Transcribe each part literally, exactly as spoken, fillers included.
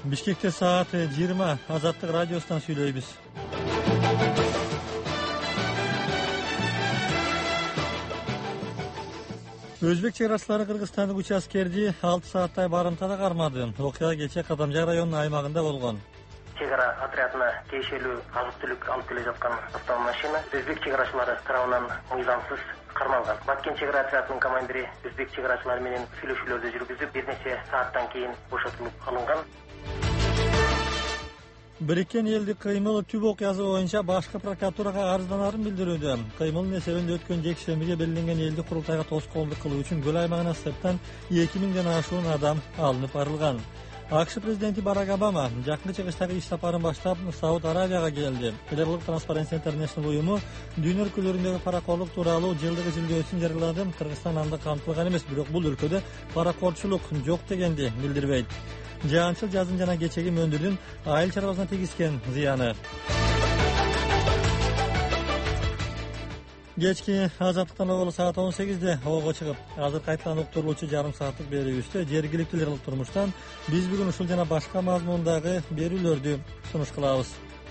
Бишкекте саат жыйырма. Азаттык радиосунан сүйлөйбүз. Өзбек чек арачылары кыргызстандык үч аскерди алты сааттай барымтада кармады. Окуя кечээ Кадамжай районунун аймагында болгон. Чек ара отрядына тиешелүү азык-түлүк алып келе жаткан автомашина өзбек чек арачылары тарабынан мыйзамсыз кармалган. Баткен чек ара отрядынын командири өзбек чек арачылары менен сүйлөшүүлөрдү жүргүзүп, бир нече сааттан кийин бошотулуп алынган. Бириккен элдик кыймыл түп окуясы боюнча башкы прокуратурага арызданаарын билдирүүдө. Кыймылдын эсебинде өткөн жекшембиге белгиленген элдик курултайга тоскоолдук кылуу үчүн көл аймагына сырттан эки миңден ашуун адам алынып барылган. АКШ президенти Барак Обама жакынкы чыгыштагы иш сапарын баштап Сауд Аравияга келди. Федералдык Transparency International уюму дүйнө өлкөлөрүндөгү паракорлук тууралуу жылдык изилдөөсүн жарыялады. Кыргызстан анда камтылган эмес, бирок бул өлкөдө паракорчулук жок дегенди билдирбейт. Жаанчыл жазын жана кечеги мөндүрдүн айыл чарбасына тийгизген зыяны. Кечки азаттыктан боло саат он сегизде ого чыгып, азыр кайтадан уктурулуучу жарым сааттык берүүбүздө жергиликтүү туурмуштан биз бүгүн ушул жана башка мазмундагы берүүлөрдү сунуш кылабыз.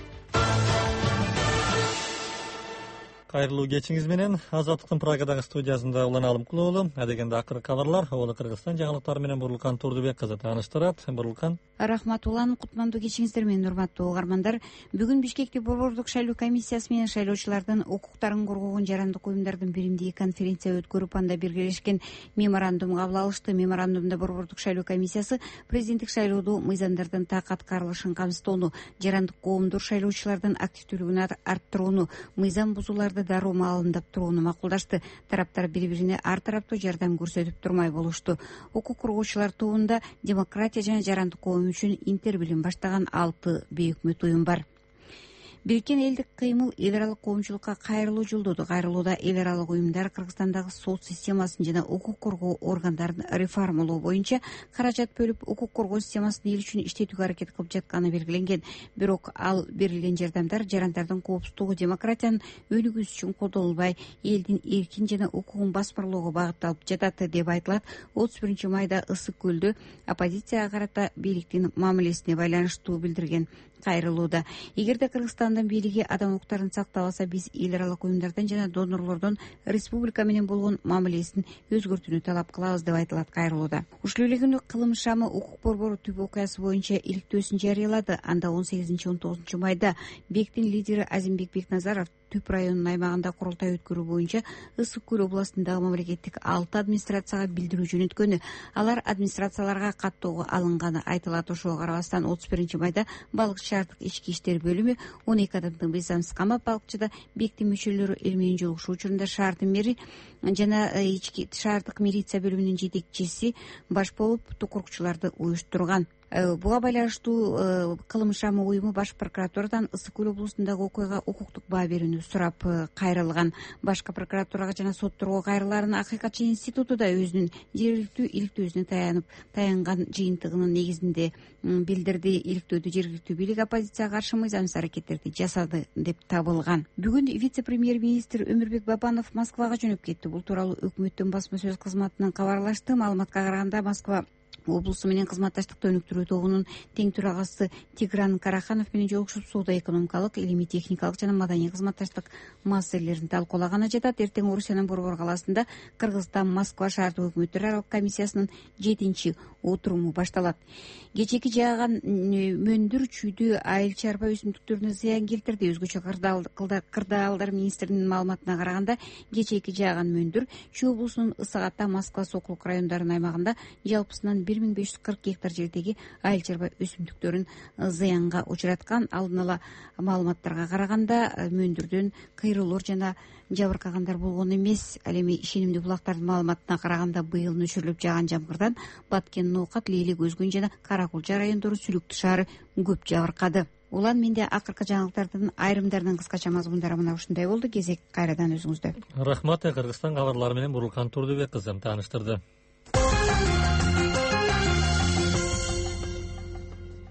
Кайрылуу кечиңиз менен Азаттыктын Прагадагы студиясында Улан Алымкулуулу. Адегенде акыркы кабарлар Обалы Кыргызстан жаңылыктары менен Бурлукан Турдубек кызы тааныштырат. Бурлукан. Рахмат Улан, кутмандуу кечиңиздер менен урматтуу угармандар. Бүгүн Бишкекте Борбордук шайлоо комиссиясы менен шайлоочулардын укуктарын коргогон жарандык уюмдардын биримдиги конференция өткөрүп, анда биргелешкен меморандум кабыл алышты. Меморандумда Борбордук шайлоо комиссиясы президенттик шайлоодо мыйзамдардын так аткарылышын камсыздоону, жарандык коомдор шайлоочулардын активдүүлүгүн арттырууну, мыйзам бузууларды дароо маалымдап турууну макулдашты. Тараптар бири-бирине ар тараптуу жардам көрсөтүп турмай болушту. Укук коргоочулар тобунда демократия жана жарандык коом үчүн интербилим баштаган алты бейөкмөт уюм бар. Бириккен элдик кыймыл эл аралык коомчулукка кайрылуу жолдоду. Кайрылууда эл аралык уюмдар Кыргызстандагы сот системасын жана укук коргоо органдарын реформалоо боюнча каражат бөлүп, укук коргоо системасын эл үчүн иштетүүгө аракет кылып жатканы белгиленген. Бирок ал берилген жардамдар жарандардын коопсуздугу, демократиянын өнүгүүсү үчүн колдонулбай, элдин эркин жана укугун басмырлоого багытталып жатат деп айтылат. отуз биринчи майда Ысык көлдө оппозицияга карата бийликтин мамилесине байланыштуу билдирген кайрылууда. Эгерде Кыргызстандын бийлиги адам укуктарын сактабаса, биз эл аралык уюмдардан жана донорлордон республика менен болгон мамилесин өзгөртүүнү талап кылабыз деп айтылат кайрылууда. Ушул эле күнү Кылым шамы укук борбору түп окуясы боюнча иликтөөсүн жарыялады. Анда он сегизинчи он тогузунчу майда Бектин лидери Азимбек Бекназаров Түп районунун аймагында курултай өткөрүү боюнча Ысык көл областындагы мамлекеттик алты администрацияга билдирүү жөнөткөнү. Алар администрацияларга каттоого алынганы айтылат. Ошого карабастан отуз биринчи майда балык шаардык ички иштер бөлүмү он эки адамды мыйзамсыз камап, балыкчыда Бектин мүчөлөрү эл менен жолугушуу учурунда шаардын мэри жана ички шаардык милиция бөлүмүнүн жетекчиси баш болуп тукурукчуларды уюштурган. Буга байланыштуу Кылым шамы уюму Баш прокуратурадан Ысык көл облусундагы окуяга укуктук баа берүүнү сурап кайрылган. Башкы прокуратурага жана сотторго кайрылаарын Акыйкатчы институту да өзүнүн жергиликтүү иликтөөсүнө таянып таянган жыйынтыгынын негизинде билдирди. Иликтөөдө жергиликтүү бийлик оппозицияга каршы мыйзамсыз аракеттерди жасады деп табылган. Бүгүн вице-премьер-министр Өмүрбек Бабанов Москвага жөнөп кетти. Бул тууралуу өкмөттүн басма сөз кызматынан кабарлашты. Маалыматка караганда, Москва облусу менен кызматташтыкты өнүктүрүү тобунун тең төрагасы Тигран Караханов менен жолугушуп, соода-экономикалык, илимий-техникалык жана маданий кызматташтык маселелерин талкуулаганы жатат. Эртең Орусиянын Борбор калаасында Кыргызстан Москва шаардык өкмөттөр аралык комиссиясынын жетинчи отуруму башталат. Кечеки жааган мөндүр чүйдү айыл чарба өсүмдүктөрүнө зыян келтирди. Өзгөчө кырдаалдар министринин маалыматына караганда, кечеки жааган мөндүр Чүй облусунун Ысык Ата, Москва, Сокулук райондарынын аймагында жалпысынан бир миң беш жүз кырк гектар жердеги айыл чарба өсүмдүктөрүн зыянга учураткан. Алдын ала маалыматтарга караганда, мөндүрдөн кыйроолор жана жабыркагандар болгон эмес. Ал эми ишенимдүү булактардын маалыматына караганда, быйыл нөчүрүлүп жааган жамгырдан Баткен, Ноокат, Лейлек, Өзгөн жана Каракулча райондору, Сүлүктү шаары көп жабыркады. Улан, менде акыркы жаңылыктардын айрымдарынын кыскача мазмундары мына ушундай болду. Кезек кайрадан өзүңүздө. Рахмат. Кыргызстан кабарлары менен Бурлукан Турдубек кызы тааныштырды.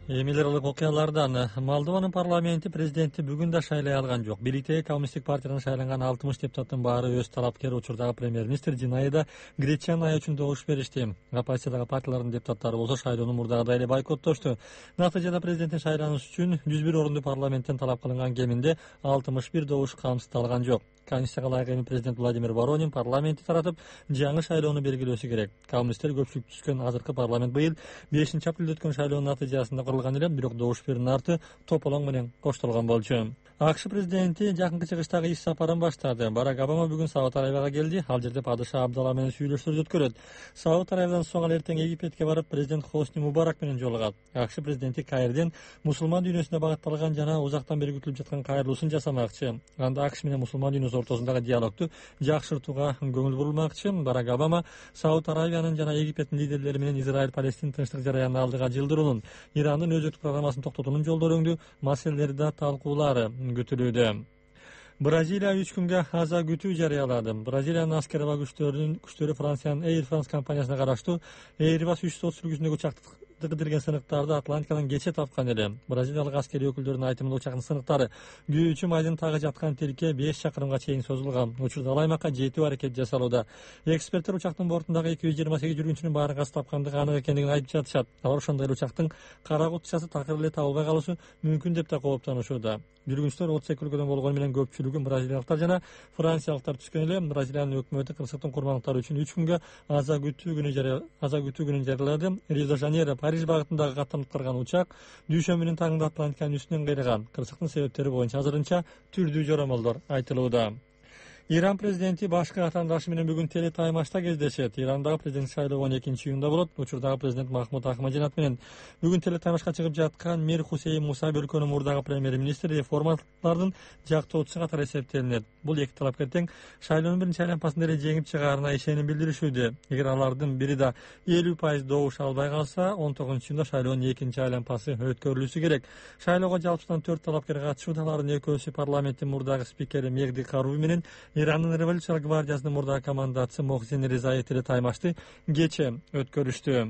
Эмилерлик окуялардан Молдованын парламенти президенти бүгүн да шайлай алган жок. Бийликтеги коммунисттик партиядан шайланган алтымыш депутаттын баары өз талапкери учурдагы премьер-министр Зинаида Гречаная үчүн добуш беришти. Оппозициядагы партиялардын депутаттары болсо шайлоону мурдагыдай эле бойкоттошту. Натыйжада президенттин шайланышы үчүн жүз бир орунду парламенттен талап кылынган кеминде алтымыш бир добуш камсыздалган жок. Конституцияга ылайык эми президент Владимир Воронин парламентти таратып, жаңы шайлоону белгилөөсү керек. Коммунисттер көпчүлүк түзгөн азыркы парламент быйыл бешинчи апрелде өткөн шайлоонун натыйжасында курулган эле, бирок добуш берүүнүн арты тополоң менен коштолгон болчу. АКШ президенти жакынкы чыгыштагы иш сапарын баштады. Барак Обама бүгүн Сауд Арабияга келди. Ал жерде падыша Абдалла менен сүйлөшүүлөр өткөрөт. Сауд Арабиядан соң ал эртең Египетке барып, президент Хосни Мубарак менен жолугат. АКШ президенти Каирден мусулман дүйнөсүнө багытталган жана узактан бери күтүлүп жаткан кайрылуусун жасамакчы. Анда АКШ менен мусулман дүйнөсү ортосундагы диалогду жакшыртууга көңүл бурулмакчы. Барак Обама Сауд Арабиянын жана Египеттин лидерлери менен Израиль-Палестин тынчтык жараянын алдыга жылдыруунун, Ирандын өзөктүк программасын токтотуунун жолдору өңдүү маселелери да талкуулары күтүлүүдө. Бразилия үч күнгө аза күтүү жарыялады. Бразилиянын аскер аба күчтөрүнүн күчтөрү Франциянын Air France компаниясына караштуу Airbus үч сот сүргүсүндөгү учактык кыдырган сыныктарды Атлантикадан кече тапкан эле. Бразилиялык аскерий өкүлдөрүнүн айтымында учактын сыныктары күйүүчү майдын тагы жаткан тилке беш чакырымга чейин созулган. Учурда ал аймакка жетүү аракет жасалууда. Эксперттер учактын бортундагы эки жүз жыйырма сегиз жүргүнчүнүн баары газ тапкандыгы анык экендигин айтып жатышат. Алар ошондой эле учактын кара кутчасы такыр эле табылбай калышы мүмкүн деп да кооптонушууда. Жүргүнчүлөр отуз эки өлкөдөн болгону менен көпчүлүгү бразилиялыктар жана франциялыктар түшкөн эле. Бразилиянын өкмөтү кырсыктын курмандыктары үчүн үч күнгө аза күтүү күнү жарыя аза күтүү күнүн жарыялады. Рио-де-Жанейро, Париж багытындагы каттам кырган учак дүйшөмбүнүн таңында Атлантиканын үстүнөн кыйраган. Кырсыктын себептери боюнча азырынча түрдүү жоромолдор айтылууда. Иран президенти башкы атаандашы менен бүгүн телетаймашта кездешет. Ирандагы президенттик шайлоо он экинчи июнда болот. Учурдагы президент Махмуд Ахмадинат менен бүгүн телетаймашка чыгып жаткан Мир Хусейн Мусаби өлкөнүн мурдагы премьер-министри реформалардын жактоочусу катары эсептелинет. Бул эки талапкер тең шайлоонун биринчи айланпасында эле жеңип чыгаарына ишеним билдиришүүдө. Эгер алардын бири да элүү пайыз добуш албай калса, он тогузунчу июнда шайлоонун экинчи айланпасы өткөрүлүшү керек. Шайлоого жалпысынан төрт талапкер катышууда. Алардын экөөсү парламенттин мурдагы спикери Мехди Каруби менен Ирандын революциялык гвардиясынын мурдагы командачысы Мохсин Ризаев телетаймашты кече өткөрүштү.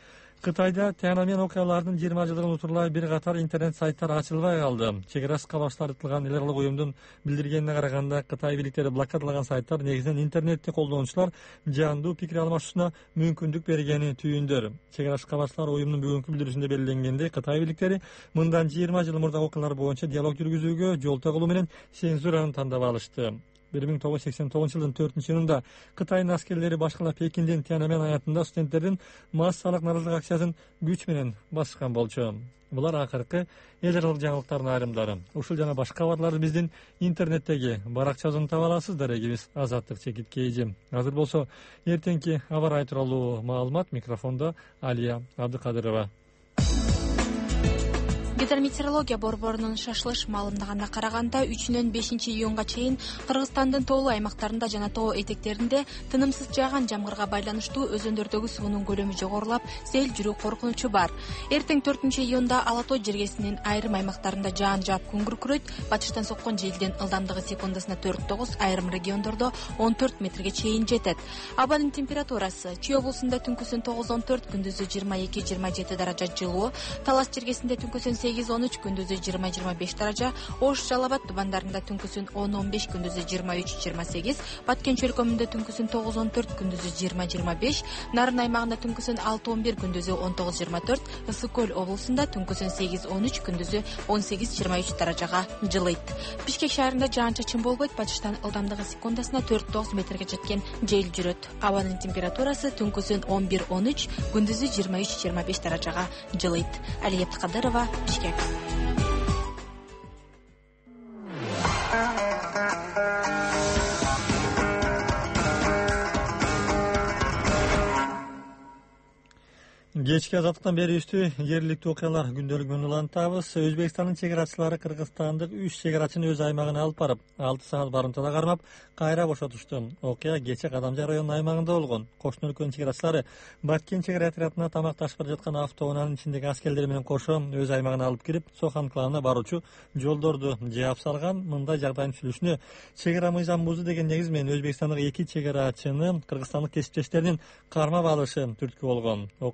Кытайда Тяньаньмэн окуяларынын жыйырма жылдыгын утурлай бир катар интернет сайттар ачылбай калды. Чек ара кабарчылар эле уюмдун билдиргенине караганда, Кытай бийликтери блокадалаган сайттар негизинен интернетти колдонуучулар жандуу пикир алмашуусуна мүмкүндүк бергени түйүндөр. Чек ара кабарчылар уюмунун бүгүнкү билдирүүсүндө белгиленгендей, Кытай бийликтери мындан жыйырма жыл мурдагы окуялар боюнча диалог жүргүзүүгө жол тагылуу менен цензураны тандап алышты. бир миң тогуз жүз сексен тогузунчу жылдын төртүнчү июнунда Кытайдын аскерлери башкалап Пекиндин Тяньаньмэн аянтында студенттердин массалык нааразылык акциясын күч менен баскан болчу. Булар акыркы эл аралык жаңылыктардын айрымдары. Ушул жана башка кабарларды биздин интернеттеги баракчабыздан таба аласыздар. Эгибиз Азаттык чекит кейжи. Азыр болсо эртеңки аба ырайы тууралуу маалымат. Микрофондо Алия Абдыкадырова. Гидрометеорология борборунун шашылыш маалымдагана караганда үчүнөн бешинчи июнга чейин Кыргызстандын тоолуу аймактарында жана тоо этектеринде тынымсыз жааган жамгырга байланыштуу өзөндөрдөгү суунун көлөмү жогорулап, сел жүрүү коркунучу бар. Эртең төртүнчү июнда Ала тоо жергесинин айрым аймактарында жаан жаап күн күркүрөйт. Батыштан соккон желдин ылдамдыгы секундасына төрт тогуз, айрым региондордо он төрт метрге чейин жетет. Абанын температурасы: Чүй облусунда түнкүсүн тогуз он төрт, күндүзү жыйырма эки жыйырма жети даража жылуу, Талас жергесинде түнкүсүн сегиз он үч, күндүзү жыйырма жыйырма беш даража, Ош Жалал Абад тубандарында түнкүсүн он он беш, күндүзү жыйырма үч жыйырма сегиз, Баткен чөлкөмүндө түнкүсүн тогуз он төрт, күндүзү жыйырма жыйырма беш, Нарын аймагында түнкүсүн алты он бир, күндүзү он тогуз жыйырма төрт, Ысык көл облусунда түнкүсүн сегиз он үч, күндүзү он сегиз жыйырма үч даражага жылыйт. Бишкек шаарында жаан-чачын болбойт, батыштан ылдамдыгы секундасына төрт тогуз метрге жеткен жел жүрөт. Абанын температурасы түнкүсүн он бир он үч, күндүзү жыйырма үч жыйырма беш даражага жылыйт. Алия Абдыкадырова, Бишкек. Кечки азаттыктан берүүбүздү жергиликтүү окуялар күндөлүгүнөн улантабыз. Өзбекстандын чек арачылары кыргызстандык үч чек арачыны өз аймагына алып барып, алты саат барымтада кармап, кайра бошотушту. Окуя кече Кадамжай районунун аймагында болгон. Кошуна өлкөнүн чек арачылары Баткен чек ара отрядына тамакташып бара жаткан автоунаанын ичиндеги аскерлери менен кошо өз аймагына алып кирип, Сох анклавына баруучу жолдорду жаап салган. Мындай жагдайдын сүйлөшүнө чек ара мыйзам бузду деген негиз менен Өзбекстандык эки чек арачыны кыргызстандык кесиптештеринин кармап алышы түрткү болгон. Окуянын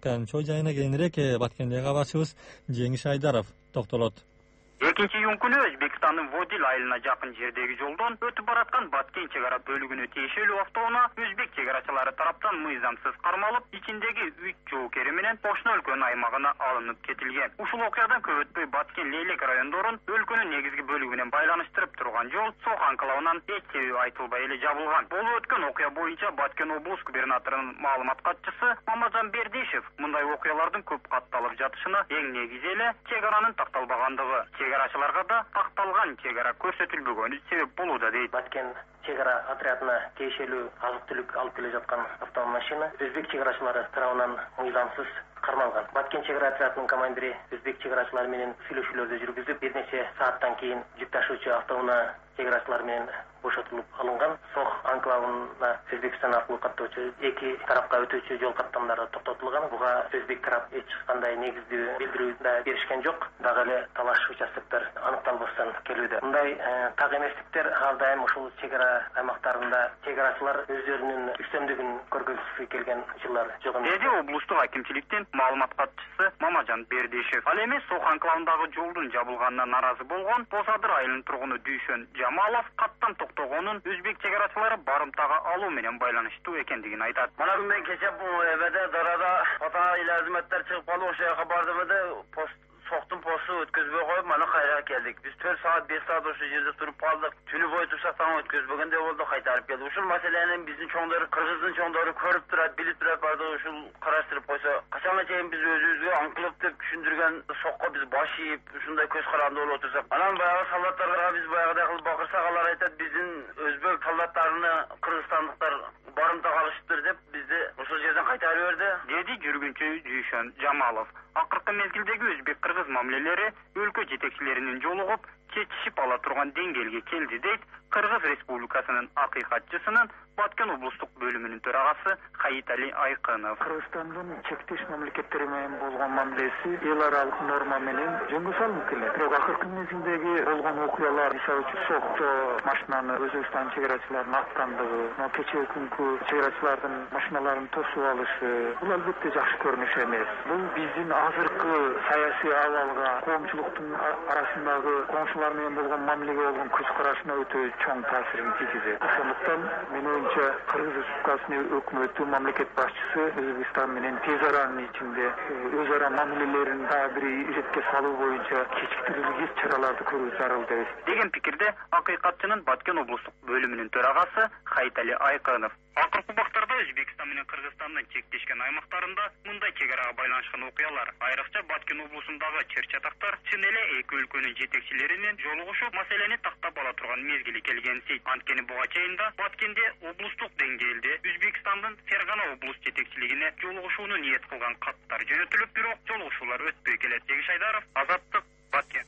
ой жайына кеңирээк Баткендеги кабарчыбыз Жеңиш Айдаров токтолот. экинчи июнь күнү Өзбекстандын Водил айылына жакын жердеги жолдон өтүп бараткан Баткен чек ара бөлүгүнө тиешелүү автоунаа өзбек чек арачылары тараптан мыйзамсыз кармалып, ичиндеги үч жоокери менен кошуна өлкөнүн аймагына алынып кетилген. Ушул окуядан көп өтпөй Баткен Лейлек райондорун өлкөнүн негизги бөлүгү менен байланыштырып турган жол Сох анклавынан эч себеби айтылбай эле жабылган. Болуп өткөн окуя боюнча Баткен облус губернаторунун маалымат катчысы Мамажан Бердишев мындай окуялардын көп катталып жатышына эң негизи эле чек аранын такталбагандыгы, чек арачыларга да такталган чек ара көрсөтүлбөгөнү себеп болууда дейт. Баткен чек ара отрядына тиешелүү азык-түлүк алып келе жаткан автомашина өзбек чек арачылары тарабынан мыйзамсыз кармалган. Баткен чек ара отрядынын командири өзбек чек арачылары менен сүйлөшүүлөрдү жүргүзүп, бир нече сааттан кийин жүк ташуучу автоунаа чек арачылары менен бошотулуп алынган. Сох анклавына Өзбекстан аркылуу каттоочу эки тарапка өтүүчү жол каттамдары токтотулган. Буга өзбек тарап эч кандай негиздүү билдирүү да беришкен жок. Дагы эле талаш участоктор аныкталбастан келүүдө. Мындай так эместиктер ар дайым ушул чек ара аймактарында чек арачылар өздөрүнүн үстөмдүгүн көргөзгүсү келген учурлар жок эмес. Деди облустук акимчиликтин маалымат катчысы Мамажан Бердишев. Ал эми Сох анклавындагы жолдун жабылганына наразы болгон Босадыр айылынын тургуну Дүйшөн Жамалов каттан токтогонун өзбек чек арачылары барымтага алуу менен байланыштуу экендигин айтат. Мына мен кече бул эбеде дарада ата илазматтар чыгып калып ошол жака бардым эде, пост Соктун посту өткөзбөй коюп, мана кайра келдик. Биз төрт саат беш саат ошол жерде туруп калдык. Түнү бою турсак таң өткөзбөгөндөй болду, кайтарып келди. Ушул маселени биздин чоңдор, кыргыздын чоңдору көрүп турат, билип турат, барды ушул караштырып койсо, качанга чейин биз өзүбүзгө аңкылып деп түшүндүргөн Сокко биз баш ийип, ушундай көз каранды болуп отурсак, анан баягы солдаттарга биз баягыдай кылып бакырсак, алар айтат, биздин өзбек солдаттарыны кыргызстандыктар барымтага алышыптыр деп бизди ошол жерден кайтарып берди, деди жүргүнчү Дүйшөн Жамалов. Акыркы мезгилдеги өзбек-кыргыз мамилелери өлкө жетекчилеринин жолугуп, чечишип ала турган деңгээлге келди дейт Кыргыз Республикасынын акыйкатчысынын Баткен облустук бөлүмүнүн төрагасы Хаитали Айкынов. Кыргызстандын чектеш мамлекеттери менен болгон мамилеси эл аралык норма менен жөнгө салынып келет. Бирок акыркы мезгилдеги болгон окуялар, мисалы үчүн Сохто машинаны Өзбекстан чек арачыларынын аткандыгы, кечээ күнкү чек арачылардын машиналарын тосуп алышы, бул албетте жакшы көрүнүш эмес. Бул биздин азыркы саясий абалга, коомчулуктун арасындагы коңшулар менен болгон мамилеге болгон көз карашына өтө чоң таасирин тийгизет. Ошондуктан мен оюмча Кыргыз Республикасынын өкмөтү, мамлекет башчысы Өзбекстан менен тез аранын ичинде өз ара мамилелерин дагы бир иретке салуу боюнча кечиктирилген чараларды көрүү зарыл деп деген пикирде акыйкатчынын Баткен облустук бөлүмүнүн төрагасы Хаитали Айкынов. Акыркы убактарда Өзбекстан менен Кыргызстандын чектешкен аймактарында мындай чек арага байланышкан окуялар, айрыкча Баткен облусундагы чыр-чатактар чын эле эки өлкөнүн жетекчилеринин жолугушуп, маселени тактап ала турган мезгили келгенси. Анткени буга чейин да Баткенде облустук деңгээлде Өзбекстандын Фергана облус жетекчилигине жолугушууну ниет кылган каттар жөнөтүлүп, бирок жолугушуулар өтпөй келет. Жеңиш Айдаров, Азаттык, Баткен.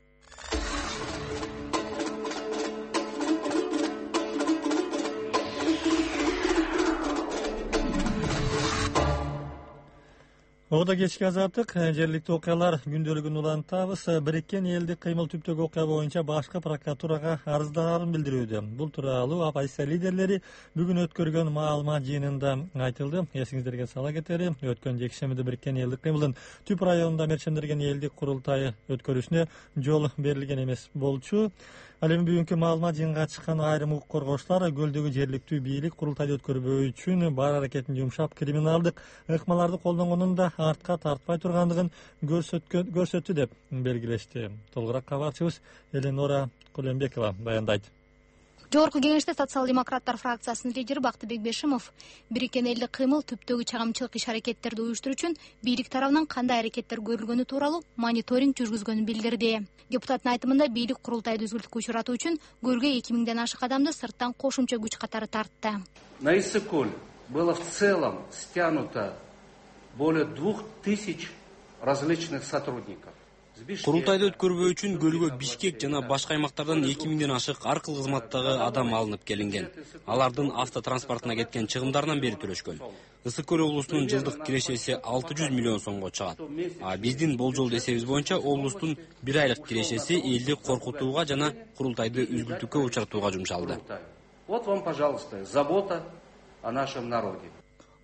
Ода кечки азаттык жергиликтүү окуялар күндөлүгүн улантабыз. Бириккен элдик кыймыл түптөгү окуя боюнча башкы прокуратурага арызданаарын билдирүүдө. Бул тууралуу оппозиция лидерлери бүгүн өткөргөн маалымат жыйынында айтылды. Эсиңиздерге сала кетели, өткөн жекшембиде Бириккен элдик кыймылдын Түп районунда мерчемдерген элдик курултайы өткөрүүсүнө жол берилген эмес болчу. Ал эми бүгүнкү маалымат жыйынга чыккан айрым укук коргоочулар көлдөгү жергиликтүү бийлик курултайды өткөрбөө үчүн бар аракетин жумшап, криминалдык ыкмаларды колдонгонун да артка тартпай тургандыгын көрсөттү деп белгилешти. Толугураак кабарчыбыз Эленора Кулембекова баяндайт. Жогорку кеңеште социал-демократтар фракциясынын лидери Бактыбек Бешимов Бириккен элдик кыймыл түптөгү чагымчылык иш-аракеттерди уюштуруу үчүн бийлик тарабынан кандай аракеттер көрүлгөнү тууралуу мониторинг жүргүзгөнүн билдирди. Депутаттын айтымында бийлик курултайды үзгүлтүккө учуратуу үчүн гөргө эки миңден ашык адамды сырттан кошумча күч катары тартты. На Иссык-Куль было в целом стянуто более двух тысяч различных сотрудников. Курултайды өткөрбөө үчүн Гөлгө, Бишкек жана башка аймактардан эки миңден ашык ар кыл кызматтагы адам алынып келинген. Алардын автотранспортуна кеткен чыгымдарынан бери төлөшкөн. Ысык-Көл облусунун жылдык кирешеси алты жүз миллион сомго чыгат. А биздин болжол эсебибиз боюнча облустун бир айлык кирешеси элди коркутууга жана курултайды үзгүлтүккө учуратууга жумшалды. Вот вам, пожалуйста, забота о нашем народе.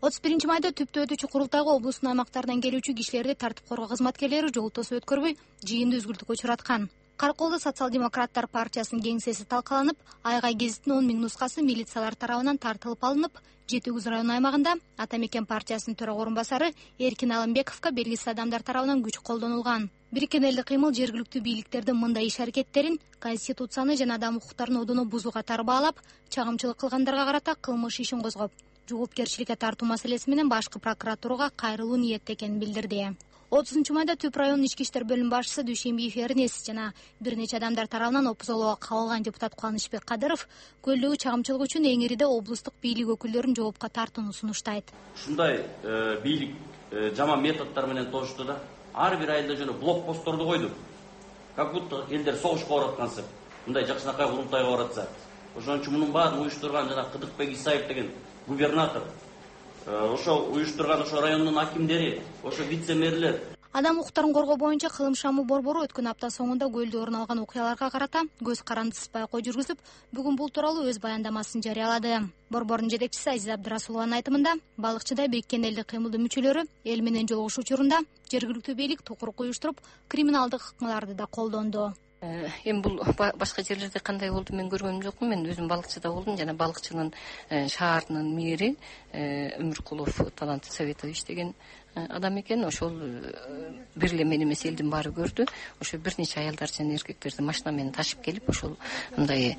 отуз биринчи майда түптө өтүүчү курултайга облустун аймактарынан келүүчү кишилерди тартип коргоо кызматкерлери жол тосуп өткөрбөй жыйынды үзгүлтүккө учураткан. Карколдо социал-демократтар партиясынын кеңсеси талкаланып, Айгай гезитинин он миң нускасы милициялар тарабынан тартылып алынып, жети жүз район аймагында Ата мекен партиясынын төрага орун басары Эркин Алымбековго белгисиз адамдар тарабынан күч колдонулган. Бириккен элдик кыймыл жергиликтүү бийликтердин мындай иш аракеттерин Конституцияны жана адам укуктарын одоно бузуу катары баалап, чагымчылык кылгандарга карата кылмыш ишин козгоп, жоопкерчиликке тартуу маселеси менен башкы прокуратурага кайрылуу ниетте экенин билдирди. отузунчу майда Түп районунун ички иштер бөлүм башчысы Дүйшембиев Эрнес жана бир нече адамдар тарабынан опузолууга кабылган депутат Кубанычбек Кадыров көлдөгү чагымчылык үчүн эңириде облустук бийлик өкүлдөрүн жоопко тартууну сунуштайт. Ушундай бийлик жаман методдор менен тосушту да. Ар бир айылда жана блокпостторду койду. Как будто элдер согушка бараткансып, мындай жакшынакай курултайга баратса. Ошон үчүн мунун баарын уюштурган жана Кыдыкбек Исаев деген губернатор, ошо уюштурган ошо райондун акимдери, ошо вице-мэрлер. Адам укуктарын коргоо боюнча кылым шамы борбору өткөн апта соңунда көлдө орун алган окуяларга карата көз карандысыз байкоо жүргүзүп, бүгүн бул тууралуу өз баяндамасын жарыялады. Борбордун жетекчиси Азиза Абдырасулованын айтымында, балыкчыда Бириккен элдик кыймылдын мүчөлөрү эл менен жолугушуу учурунда жергиликтүү бийлик тукурук уюштуруп, криминалдык ыкмаларды да колдонду. Эми бул башка жерлерде кандай болду мен көргөнүм жокмун. Мен өзүм балыкчыда болдум жана балыкчынын шаарынын мэри Өмүркулов Талант Советович деген адам экен. Ошол бир эле мен эмес элдин баары көрдү. Ошо бир нече аялдар жана эркектерди машина менен ташып келип, ошол мындай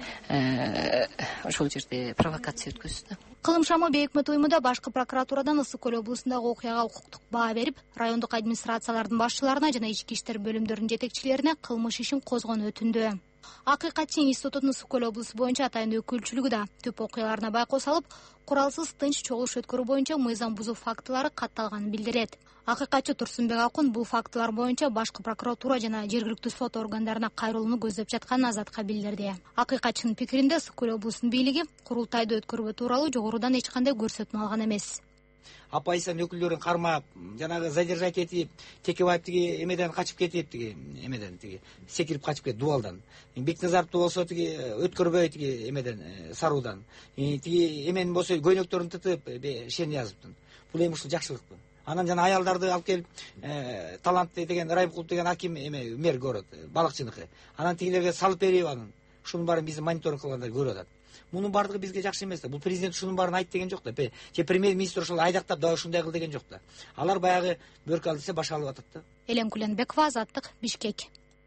ошол жерде провокация өткөздү. Кылым шамы Бейикмет уюмуда башкы прокуратурадан Ысык көл облусундагы окуяга укуктук баа берип, райондук администрациялардын башчыларына жана ички иштер бөлүмдөрүнүн жетекчилерине кылмыш ишин козгонуу өтүндү. Акыйкатчы институтунун Ысык көл облусу боюнча атайын өкүлчүлүгү да түп окуяларына байкоо салып, куралсыз тынч чогулуш өткөрүү боюнча мыйзам бузуу фактылары катталганын билдирет. Акыйкатчы Турсунбек Акун бул фактылар боюнча башкы прокуратура жана жергиликтүү сот органдарына кайрылууну көздөп жатканын Азатка билдирди. Акыйкатчынын пикиринде Ысык көл облусунун бийлиги курултайды өткөрүү тууралуу жогорудан эч кандай көрсөтмө алган эмес. Оппозициянын өкүлдөрүн кармап, жанагы задержать этип, Текебаев тиги эмеден качып кетип, тиги эмеден тиги секирип качып кетти Дубалдан. Бекназаровду болсо тиги өткөрбөй тиги эмеден Саруудан. Тиги эменин болсо көйнөктөрүн тытып, Шениязовдун. Бул эми ушул жакшылыкпы. Анан жана аялдарды алып келип, Талант деген Райымкулов деген аким эме мэр көрөт, балыкчыныкы. Анан тигилерге салып берип анын. Ушунун баарын биздин мониторинг кылгандар көрүп атат. Мунун бардыгы бизге жакшы эмес да. Бул президент ушунун баарын айт деген жок да. Же премьер-министр ошол айдактап да ушундай кыл деген жок да. Алар баягы бөркө ал десе баш алып атат да. Элем Куленбекова, Азаттык, Бишкек.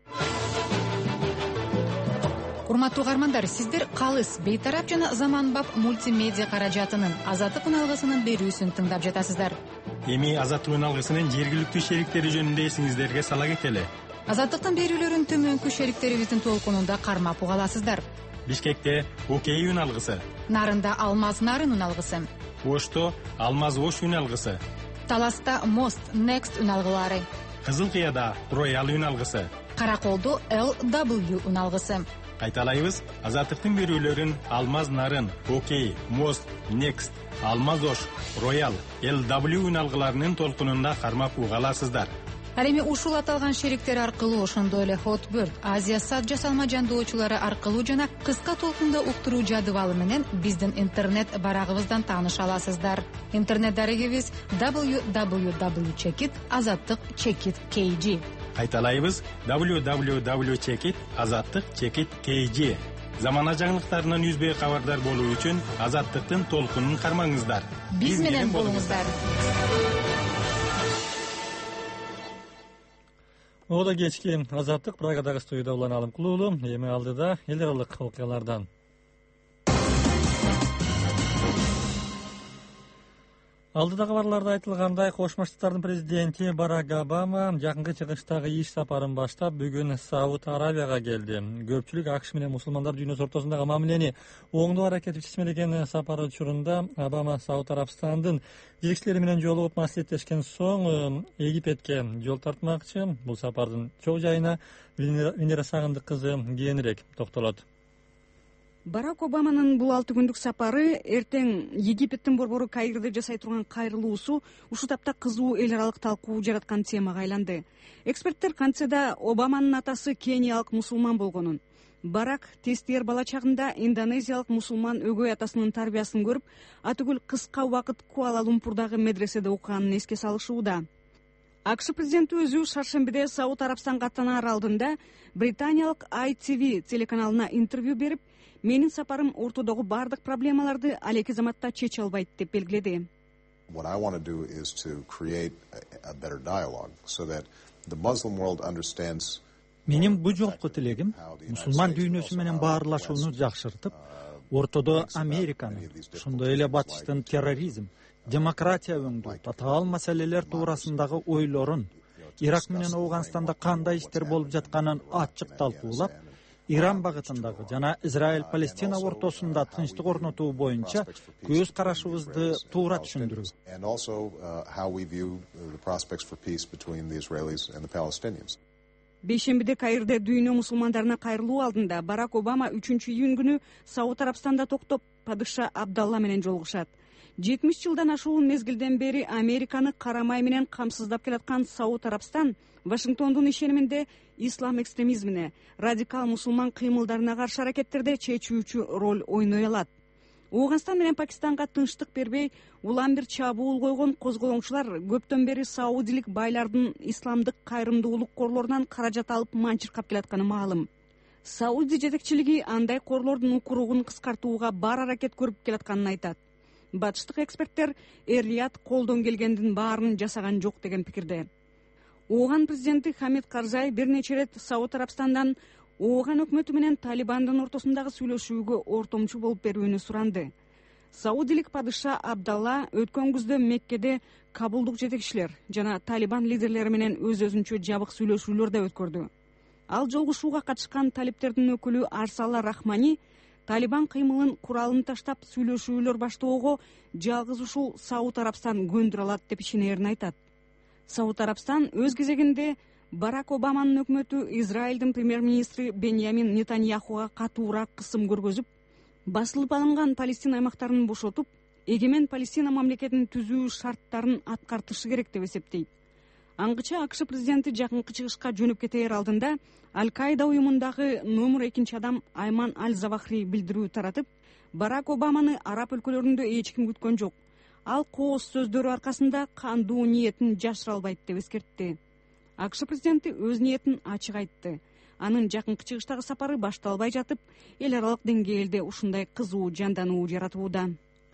Урматтуу угармандар, сиздер Калыс бейтарап жана заманбап мультимедиа каражатынын Азаттык үналгысынын берүүсүн тыңдап жатасыздар. Эми Азаттык үналгысынын жергиликтүү шериктери жөнүндө эсиңиздерге сала кетели. Азаттыктын берүүлөрүн төмөнкү шериктерибиздин толкунунда кармап угаласыздар. Бишкекте Окей үналгысы, Нарында Алмаз Нарын үналгысы, Ошто Алмаз Ош үналгысы, Таласта Мост Next үналгылары, Кызыл Кыяда Роял үналгысы, Караколду Эл дабл ю үналгысы. Кайталайбыз, Азаттыктын берүүлөрүн Алмаз Нарын, Окей, Мост, Next, Алмаз Ош, Роял, Эл дабл ю үналгыларынын толкунунда кармап угаласыздар. Ал эми ушул аталган шериктер аркылуу ошондой эле Hotbird, Азия сад жасалма жандоочулары аркылуу жана кыска толкунда уктуруу жадыбалы менен биздин интернет барагыбыздан тааныша аласыздар. Интернет дарегибиз дабл ю дабл ю дабл ю точка чекит азаттык чекит кей джи. Кайталайбыз, дабл ю дабл ю дабл ю точка чекит азаттык чекит кей джи. Замана жаңылыктарынан үзбөй кабардар болуу үчүн Азаттыктын толкунун кармаңыздар. Биз менен болуңуздар. Ода кечки Азаттык Прагадагы студияда уланалым кылуулу. Эми алдыда эл аралык окуялардан. Алдыда кабарларда айтылгандай, Кошмо Штаттардын президенти Барак Обама жакынкы чыгыштагы иш сапарын баштап бүгүн Сауд Арабияга келди. Көпчүлүк АКШ менен мусулмандар дүйнөсү ортосундагы мамилени оңдоо аракети чечмелеген сапары учурунда Обама Сауд Арабстандын жетекчилери менен жолугуп маслихаттешкен соң Египетке жол тартмакчы. Бул сапардын чоо жайына Венера Сагындык кызы кийинирээк токтолот. Барак Обаманын бул алты күндүк сапары эртең Египеттин борбору Каирде жасай турган кайрылуусу ушул тапта кызуу эл аралык талкуу жараткан темага айланды. Эксперттер кантсе да Обаманын атасы кениялык мусулман болгонун, Барак тестер бала чагында индонезиялык мусулман өгөй атасынын тарбиясын көрүп, атүгүл кыска убакыт Куала-Лумпурдагы медреседе окуганын эске салышууда. АКШ президенти өзү шаршембиде Сауд Арабстанга аттанаар алдында британиялык ай ти ви телеканалына интервью берип, менин сапарым ортодогу бардык проблемаларды алеки заматта чече албайт деп белгиледи. What I want to do is to create a better dialogue so that the Muslim world understands. Менин бу жолку тилегим мусулман дүйнөсү менен баарлашууну жакшыртып, ортодо Американы, ошондой эле батыштын терроризм, демократия өңдүү, татаал маселелер туурасындагы ойлорун, Ирак менен Ауганстанда кандай иштер болуп жатканын ачык талкуулап, Иран багытындагы жана Израиль-Палестина ортосунда тынчтык орнотуу боюнча көз карашыбызды туура түшүндүрүү. And also uh, how we view the prospects for peace between the Israelis and the Palestinians. Бейшембиде Каирде дүйнө мусулмандарына кайрылуу алдында Барак Обама үчүнчү июнь күнү Сауд Арабстанда токтоп, падыша Абдалла менен жолугушат. жетимиш жылдан ашуун мезгилден бери Американы карамай менен камсыздап келаткан Сауд Арабстан Вашингтондун ишениминде ислам экстремизмине, радикал мусулман кыймылдарына каршы аракеттерде чечүүчү роль ойной алат. Ауганстан менен Пакистанга тынчтык бербей, улам бир чабуул койгон козголоңчулар көптөн бери саудилик байлардын исламдык кайрымдуулук корлорунан каражат алып манчыркап келатканы маалым. Сауди жетекчилиги андай корлордун укуругун кыскартууга бар аракет көрүп келатканын айтат. Батыштык эксперттер Эр-Рияд колдон келгендин баарын жасаган жок деген пикирде. Ооган президенти Хамид Карзай бир нече рет Сауд Арабстандан Ооган өкмөтү менен Талибандын ортосундагы сүйлөшүүгө ортомчу болуп берүүнү суранды. Саудилик падыша Абдалла өткөн күздө Меккеде кабулдук жетекчилер жана Талибан лидерлери менен өз-өзүнчө жабык сүйлөшүүлөр да өткөрдү. Ал жолугушууга катышкан талиптердин өкүлү Арсала Рахмани Талибан кыймылын куралын таштап сүйлөшүүлөр баштоого жалгыз ушул Сауд Арабстан көндүрө алат деп ишенерин айтат. Сауд Арабстан өз кезегинде Барак Обаманын өкмөтү Израилдин премьер-министри Беньямин Нетаньяхуга катуураак кысым көргөзүп, басылып алынган Палестина аймактарын бошотуп, эгемен Палестина мамлекетин түзүү шарттарын аткартышы керек деп эсептейт. Аңгыча АКШ президенти жакынкы чыгышка жөнөп кетээр алдында Аль-Каида уюмундагы номер экинчи адам Айман Аль-Завахри билдирүү таратып, Барак Обаманы араб өлкөлөрүндө эч ким күткөн жок. Ал кооз сөздөрү аркасында кандуу ниетин жашыра албайт деп эскертти. АКШ президенти өз ниетин ачык айтты. Анын жакынкы чыгыштагы сапары башталбай жатып, эл аралык деңгээлде ушундай кызуу жандануу жаратууда.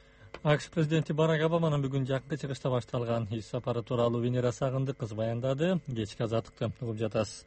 АКШ президенти Барак Обаманын бүгүн жакынкы чыгышта башталган иш сапары тууралуу Венера Сагындык кыз баяндады. Кечки азаттыкты угуп жатасыз.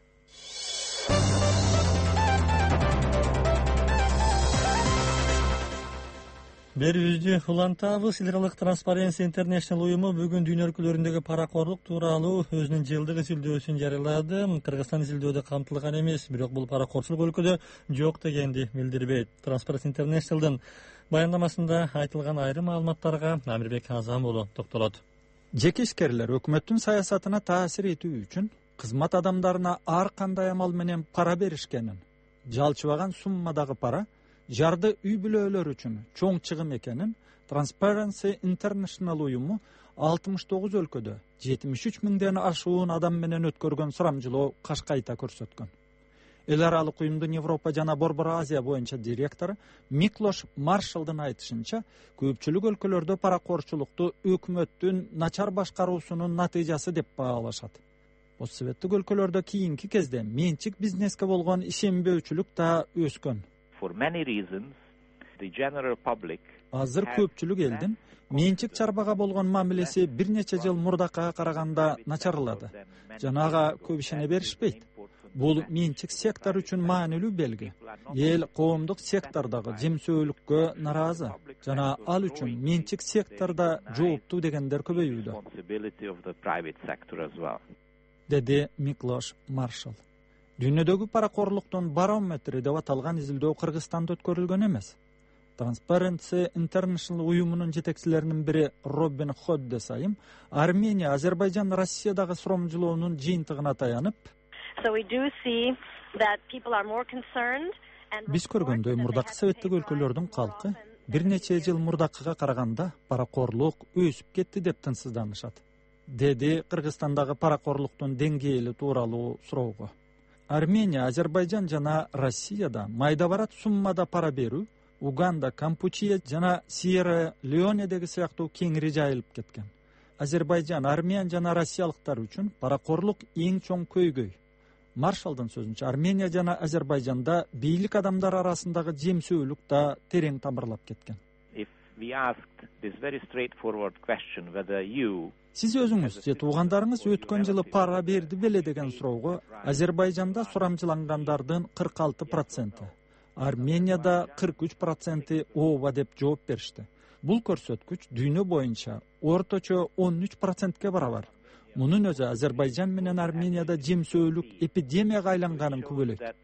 Берүүбүздү улантабыз. Эл аралык Transparency International уюму бүгүн дүйнө өлкөлөрүндөгү паракорлук тууралуу өзүнүн жылдык изилдөөсүн жарыялады. Кыргызстан изилдөөдө камтылган эмес, бирок бул паракорчулук өлкөдө жок дегенди билдирбейт. Transparency International'дын баяндамасында айтылган айрым маалыматтарга Амирбек Азам уулу токтолот. Жеке ишкерлер өкмөттүн саясатына таасир этүү үчүн кызмат адамдарына ар кандай амал менен пара беришкенин, жалчыбаган суммадагы пара жарды үй бүлөлөр үчүн чоң чыгым экенин Transparency International уюму алтымыш тогуз өлкөдө жетимиш үч миңден ашуун адам менен өткөргөн сурамжылоо кашкайта көрсөткөн. Эл аралык уюмдун Европа жана Борбор Азия боюнча директору Миклош Маршалдын айтышынча, көпчүлүк өлкөлөрдө паракорчулукту өкмөттүн начар башкаруусунун натыйжасы деп баалашат. Осы себептик өлкөлөрдө кийинки кезде менчик бизнеске болгон ишенбөөчүлүк да өскөн. Азыр көпчүлүк элдин менчик чарбага болгон мамилеси бир нече жыл мурдакка караганда начарлады. Жанага көп ишене беришпейт. Бул менчик сектор үчүн маанилүү белги. Эл коомдук сектордагы жемсөөлүккө наразы жана ал үчүн менчик секторда жооптуу дегендер көбөйүүдө, деди Миклош Маршал. Дүйнөдөгү паракорлуктун барометри деп аталган изилдөө Кыргызстанда өткөрүлгөн эмес. Transparency International уюмунун жетекчилеринин бири Робин Ходде сайым Армения, Азербайжан, Россиядагы сурамжылоонун жыйынтыгына таянып, биз көргөндөй мурдакы советтик өлкөлөрдүн калкы бир нече жыл мурдакыга караганда паракорлук өсүп кетти деп тынчсызданышат, деди Кыргызстандагы паракорлуктун деңгээли тууралуу суроого. Армения, Азербайджан жана Россияда майда барат суммада пара берүү Уганда, Кампучия жана Сьерра Леонедеги сыяктуу кеңири жайылып кеткен. Азербайджан, Армян жана россиялыктар үчүн паракорлук эң чоң көйгөй. Маршалдын сөзүнчө, Армения жана Азербайджанда бийлик адамдар арасындагы жемсөөлүк да терең тамырлап кеткен. Сиз өзүңүз же туугандарыңыз өткөн жылы пара берди беле деген суроого Азербайджанда сурамжылангандардын кырк алты проценти, Арменияда кырк үч проценти ооба деп жооп беришти. Бул көрсөткүч дүйнө боюнча орточо он үч процентке барабар. Мунун өзү Азербайджан менен Арменияда жемсөөлүк эпидемияга айланганын күбөлөйт.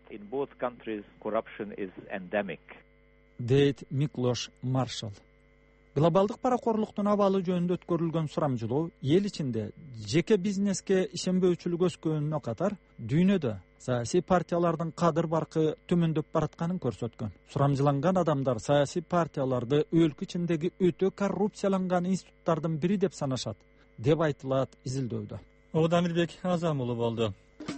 Дейт Миклош Маршал. Глобалдык паракорлуктун абалы жөнүндө өткөрүлгөн сурамжылоо эл ичинде жеке бизнеске ишенбөөчүлүк өскөнүнө катар дүйнөдө саясий партиялардын кадыр баркы төмөндөп баратканын көрсөткөн. Сурамжыланган адамдар саясий партияларды өлкө ичиндеги өтө коррупцияланган институттардын бири деп санашат, деп айтылат изилдөөдө. Оодамирбек Азам уулу болду.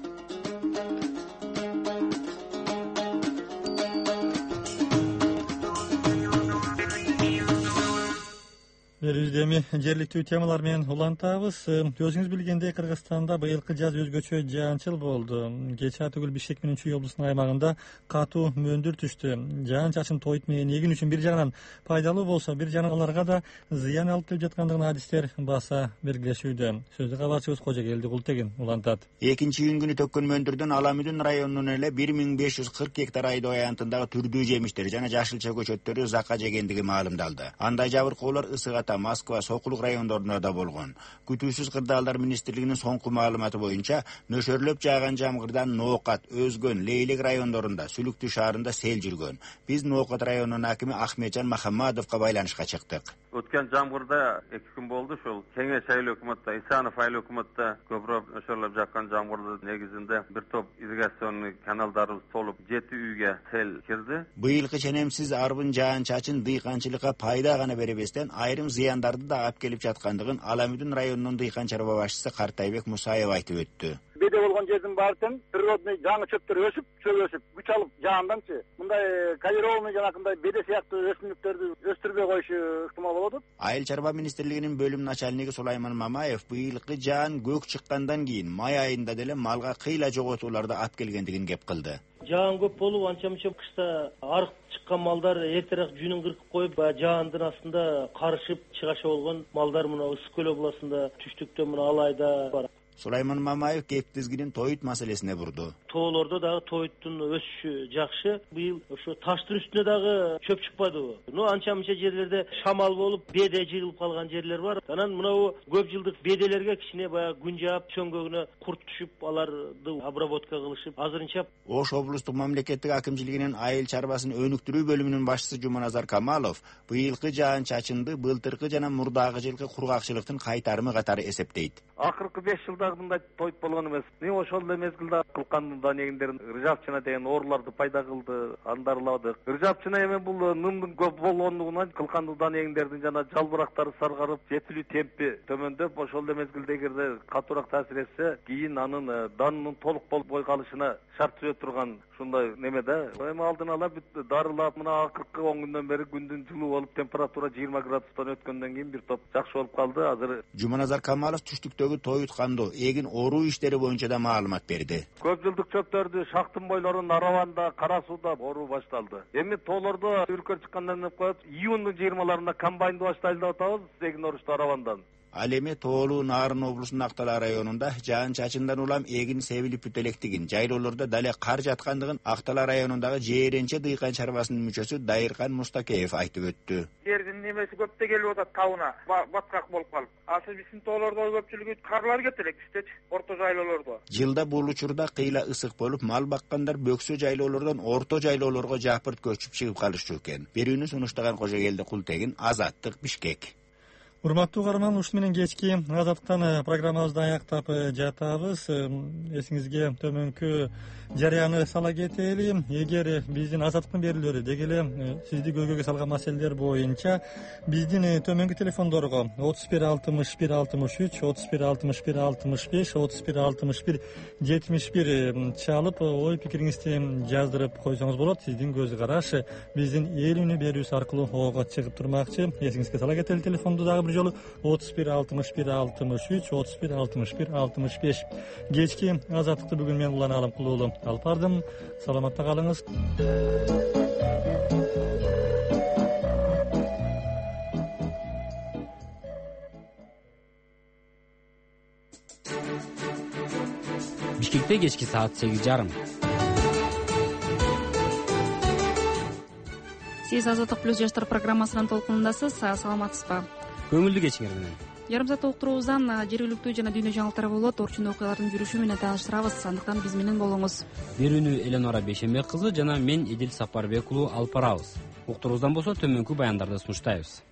Берүүбүздө эми жергиликтүү темалар менен улантабыз. Өзүңүз билгендей, Кыргызстанда быйылкы жаз өзгөчө жаанчыл болду. Кечээ түгүл Бишкек менен Чүй облусунун аймагында катуу мөөндөр түштү. Жаан-чачын тоyut менен эгин үчүн бир жагынан пайдалуу болсо, бир жагынан аларга да зыян алып келип жаткандыгын адистер баса бергилешүүдө. Сөздү кабарчыбыз Кожогелди Култегин улантат. Экинчи июнь күнү төккөн мөндөрдөн Аламүдүн районунун эле бир миң беш жүз кырк гектар айдоо аянтындагы түрдүү жемиштер жана жашылча көчөттөрү закка жегендиги маалымдалды. Андай жабыркоолор Ысык Москва, Сокулук райондорунда да болгон. Күтүүсүз кырдаалдар министрлигинин соңку маалыматы боюнча нөшөрлөп жааган жамгырдан Ноокат, Өзгөн, Лейлек райондорунда, Сүлүктүү шаарында сел жүргөн. Биз Ноокат районунун акими Ахметжан Махаммадовго байланышка чыктык. Өткөн жамгырда эки күн болду. Ошол Кеңеш айыл өкмөттө, Исанов айыл өкмөттө көбүрөөк нөшөрлөп жаккан жамгырдын негизинде бир топ ирригационный каналдарыбыз толуп, жети үйгө сел кирди. Быйылкы ченемсиз арбын жаан-чачын дыйканчылыкка пайда гана беребестен айрым зыяндарды да алып келип жаткандыгын Аламүдүн районунун дыйкан чарба башчысы Картайбек Мусаев айтып өттү. Беде болгон жердин баардын природный жаңы чөптөр өсүп, чөп өсүп, күч алып жаганданчы мындай калировный жанакындай беде сыяктуу өсүмдүктөрдү өстүрбөй коюшу ыктымал болот. Айыл чарба министрлигинин бөлүм начальниги Сулайман Мамаев быйылкы жаан көк чыккандан кийин май айында деле малга кыйла жоготууларды алып келгендигин кеп кылды. Жаан көп болуп, анча-мынча кышта арык чыккан малдар эртерээк жүнүн кыркып коюп, жаандын астында карышып чыгаша болгон малдар мына Ысык көл областында, Түштүктө, мына Алайда бар. Сулайман Мамаев кеп тизгинин тоyut маселесине бурду. Тоолордо дагы тоyuттун өсүшү жакшы. Быйыл ошо таштын үстүнө дагы чөп чыкпадыбы? Ну анча-мынча жерлерде шамал болуп, беде жыгылып калган жерлер бар. Анан мына көп жылдык беделерге кичине баягы күн жаап, чөңгөгүнө курт түшүп, аларды обработка кылышып, азырынча Ош облустук мамлекеттик акимчилигинин айыл чарбасын өнүктүрүү бөлүмүнүн башчысы Жуманазар Камалов быйылкы жаан-чачынды былтыркы жана мурдагы жылкы кургакчылыктын кайтарымы катары эсептейт. Акыркы беш жылда мындай тоyut болгон эмес. Не ошол эле мезгилде кылкандын да негиндерин ржавчина деген ооруларды пайда кылды, андарладык. Ржавчина эми бул нымдын көп болгондугунан кылкандын да негиндердин жана жалбырактары саргарып, жетилүү темпи төмөндөп, ошол эле мезгилде эгерде катуураак таасир этсе, кийин анын данынын толук болбой калышына шарт түзө турган ушундай немеде. Эми алдын ала бүт дарылап, мына акыркы он күндөн бери күндүн жылуу болуп, температура жыйырма градустан өткөндөн кийин бир топ жакшы болуп калды. Азыр Жуманазар Камалов Түштүктөгү тоyut кандуу, эгин оруу иштери боюнча да маалымат берди. Көп жылдык чөптөрдү шактын бойлорун Нараванда, Кара сууда оруу башталды. Эми тоолордо үркөр чыккандан деп коет, июндун жыйырмаларында комбайнды баштайлы деп атабыз, эгин орушта Наравандан. Ал эми Тоолуу Нарын облусунун Актала районунда жаан-чачындан улам эгин себилип бүтө электигин, жайлоолордо дале кар жаткандыгын Актала районундагы Жээренче дыйкан чарбасынын мүчөсү Дайыркан Мустакеев айтып өттү. Жердин немеси көп да келип атат табына, баткак болуп калып. Асыл биздин тоолордо көпчүлүгү карлар кетти элек иштечи, орто жайлоолордо. Жылда бул учурда кыйла ысык болуп, мал баккандар бөксө жайлоолордон орто жайлоолорго жапырт көчүп чыгып калышчу экен. Берүүнү сунуштаган Кожогелди Култегин, Азаттык, Бишкек. Урматтуу каарман, ушуну менен кечки Азаттыктан программабызды аяктап жатабыз. Эсиңизге төмөнкү жарыяны сала кетели. Эгер биздин Азаттыктын берүүлөрү деги эле сизди көйгөйгө салган маселелер боюнча биздин төмөнкү телефондорго отуз бир алтымыш бир алтымыш үч, отуз бир алтымыш бир алтымыш беш, отуз бир алтымыш бир жетимиш бир чалып ой пикириңизди жаздырып койсоңуз болот. Сиздин көз караш биздин эл үнү берүүсү аркылуу ого чыгып турмакчы. Эсиңизге сала кетели телефонду дагы бир жолу отуз бир алтымыш бир алтымыш үч, отуз бир алтымыш бир алтымыш беш. Кечки Азаттыкты бүгүн мен Улан Алымкулуу алып бардым. Саламатта калыңыз. Бишкекте кечки саат сегиз жарым. Сиз Азаттык плюс жаштар программасынын толкунундасыз. Саламатсызбы? Көңүлдүү кечиңер менен. Жарым сааттык уктуруубуздан жергиликтүү жана дүйнө жаңылыктары болот. Орчундуу окуялардын жүрүшү менен тааныштырабыз. Андыктан биз менен болуңуз. Берүүнү Эленора Бейшембек кызы жана мен Эдил Сапарбек уулу алып барабыз. Уктуруубуздан болсо төмөнкү баяндарды сунуштайбыз.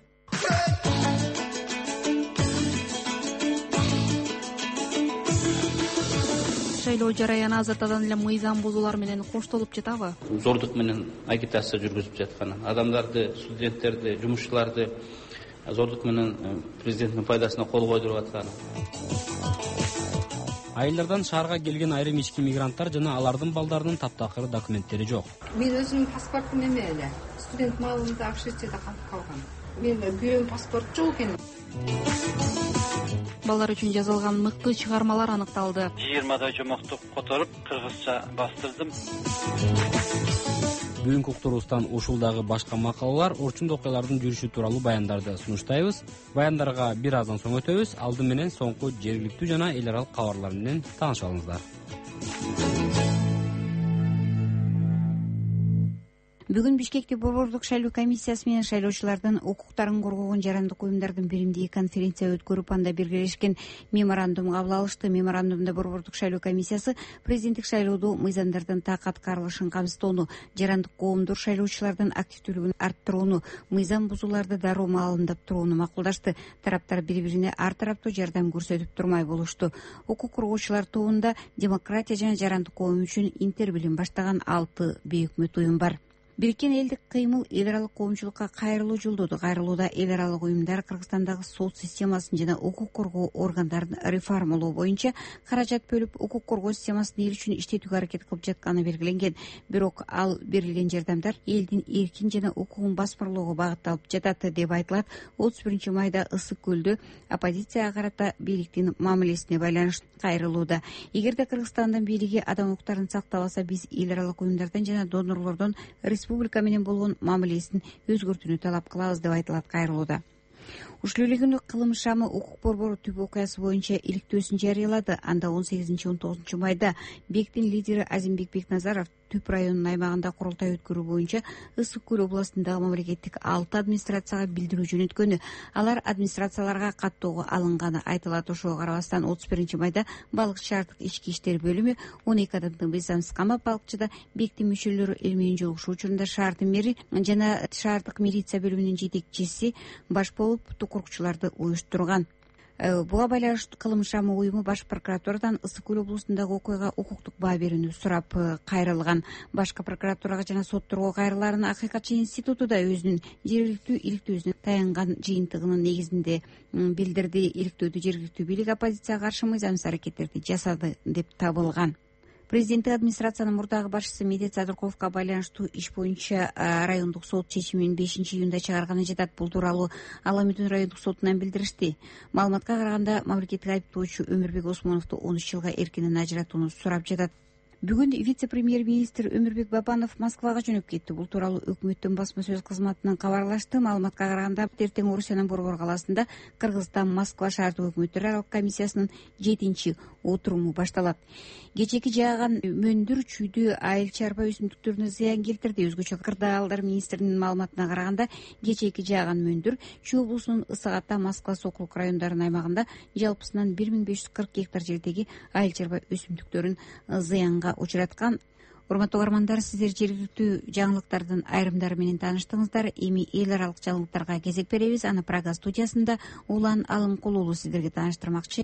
Шайлоо жараяны азаттадан эле мыйзам бузуулар менен коштолуп жатабы? Зордук менен агитация жүргүзүп жаткан адамдарды, студенттерди, жумушчуларды зордук менен президенттин пайдасына кол койдуруп аткан. Айылдардан шаарга келген айрым ички мигранттар жана алардын балдарынын таптакыр документтери жок. Мен өзүмдүн паспортум эме эле. Студент маалымда Акшечеде калып калган. Мен күйөөм паспорт жок экен. Балдар үчүн жазылган мыкты чыгармалар аныкталды. жыйырмадай жомокту которуп, кыргызча бастырдым. Бүгүнкү уктуруубуздан ушул дагы башка макалалар, орчундуу окуялардын жүрүшү тууралуу баяндарды сунуштайбыз. Баяндарга бир аздан соң өтөбүз. Алды менен соңку жергиликтүү жана эл аралык кабарлар менен таанышып алыңыздар. Бүгүн Бишкекте Борбордук шайлоо комиссиясы менен шайлоочулардын укуктарын коргогон жарандык уюмдардын биримдиги конференция өткөрүп, анда биргелешкен меморандум кабыл алышты. Меморандумда Борбордук шайлоо комиссиясы президенттик шайлоодо мыйзамдардын так аткарылышын камсыздоону, жарандык коомдор шайлоочулардын активдүүлүгүн арттырууну, мыйзам бузууларды дароо маалымдап турууну макулдашты. Тараптар бири-бирине ар тараптуу жардам көрсөтүп турмай болушту. Укук коргоочулар тобунда демократия жана жарандык коом үчүн Интербилим баштаган алты бейөкмөт уюм бар. Бириккен элдик кыймыл эл аралык коомчулукка кайрылуу жолдоду. Кайрылууда эл аралык уюмдар Кыргызстандагы сот системасын жана укук коргоо органдарын реформалоо боюнча каражат бөлүп, укук коргоо системасын эл үчүн иштетүүгө аракет кылып жатканы белгиленген. Бирок ал берилген жардамдар элдин эркин жана укугун басмырлоого багытталып жатат деп айтылат. отуз биринчи майда Ысык көлдө оппозицияга карата бийликтин мамилесине байланыштуу кайрылууда. Эгерде Кыргызстандын бийлиги адам укуктарын сактабаса, биз эл аралык уюмдардан жана донорлордон республика менен болгон мамилесин өзгөртүүнү талап кылабыз деп айтылат кайрылууда. Ушул эле күнү Кылым шамы укук борбору түп окуясы боюнча иликтөөсүн жарыялады. Анда он сегизинчи он тогузунчу майда Бектин лидери Азимбек Бекназаров Түп районунун аймагында курултай өткөрүү боюнча Ысык көл областындагы мамлекеттик алты администрацияга билдирүү жөнөткөнү. Алар администрацияларга каттоого алынганы айтылат. Ошого карабастан отуз биринчи майда балыкчы шаардык ички иштер бөлүмү он эки адамды мыйзамсыз камап, балыкчыда Бектин мүчөлөрү эл менен жолугушуу учурунда шаардын мэри жана шаардык милиция бөлүмүнүн жетекчиси баш болуп тукурукчуларды уюштурган. Буга байланыштуу Кылым шамы уюму Баш прокуратурадан Ысык көл областындагы окуяга укуктук баа берүүнү сурап кайрылган. Башкы прокуратурага жана сотторго кайрыларын Акыйкатчы институту да өзүнүн жергиликтүү иликтөөсүнө таянган жыйынтыгынын негизинде билдирди. Иликтөөдө жергиликтүү бийлик оппозицияга каршы мыйзамсыз аракеттерди жасады деп табылган. Президенттик администрациянын мурдагы башчысы Медет Садырковго байланыштуу иш боюнча райондук сот чечимин бешинчи июнда чыгарганы жатат. Бул тууралуу Аламүдүн райондук сотунан билдиришти. Маалыматка караганда, мамлекеттик айыптоочу Өмүрбек Осмоновду он үч жылга эркинен ажыратууну сурап жатат. Бүгүн вице-премьер-министр Өмүрбек Бабанов Москвага жөнөп кетти. Бул тууралуу өкмөттүн басма сөз кызматынан кабарлашты. Маалыматка караганда, эртең Орусиянын Борбор калаасында Кыргызстан-Москва шаардык өкмөттөр аралык комиссиясынын жетинчи отуруму башталат. Кечеки жааган мөндүр чүйдү айыл чарба өсүмдүктөрүнө зыян келтирди. Өзгөчө Кырдаалдар министринин маалыматына караганда, кечеки жааган мөндүр Чүй облусунун Ысык Ата, Москва, Сокулук райондарынын аймагында жалпысынан бир миң беш жүз кырк гектар жердеги айыл чарба өсүмдүктөрүн зыянга кыйынчылыкка учраткан. Урматтуу угармандар, сиздер жергиликтүү жаңылыктардын айрымдары менен тааныштыңыздар. Эми эл аралык жаңылыктарга кезек беребиз. Аны Прага студиясында Улан Алымкул уулу сиздерге тааныштырмакчы.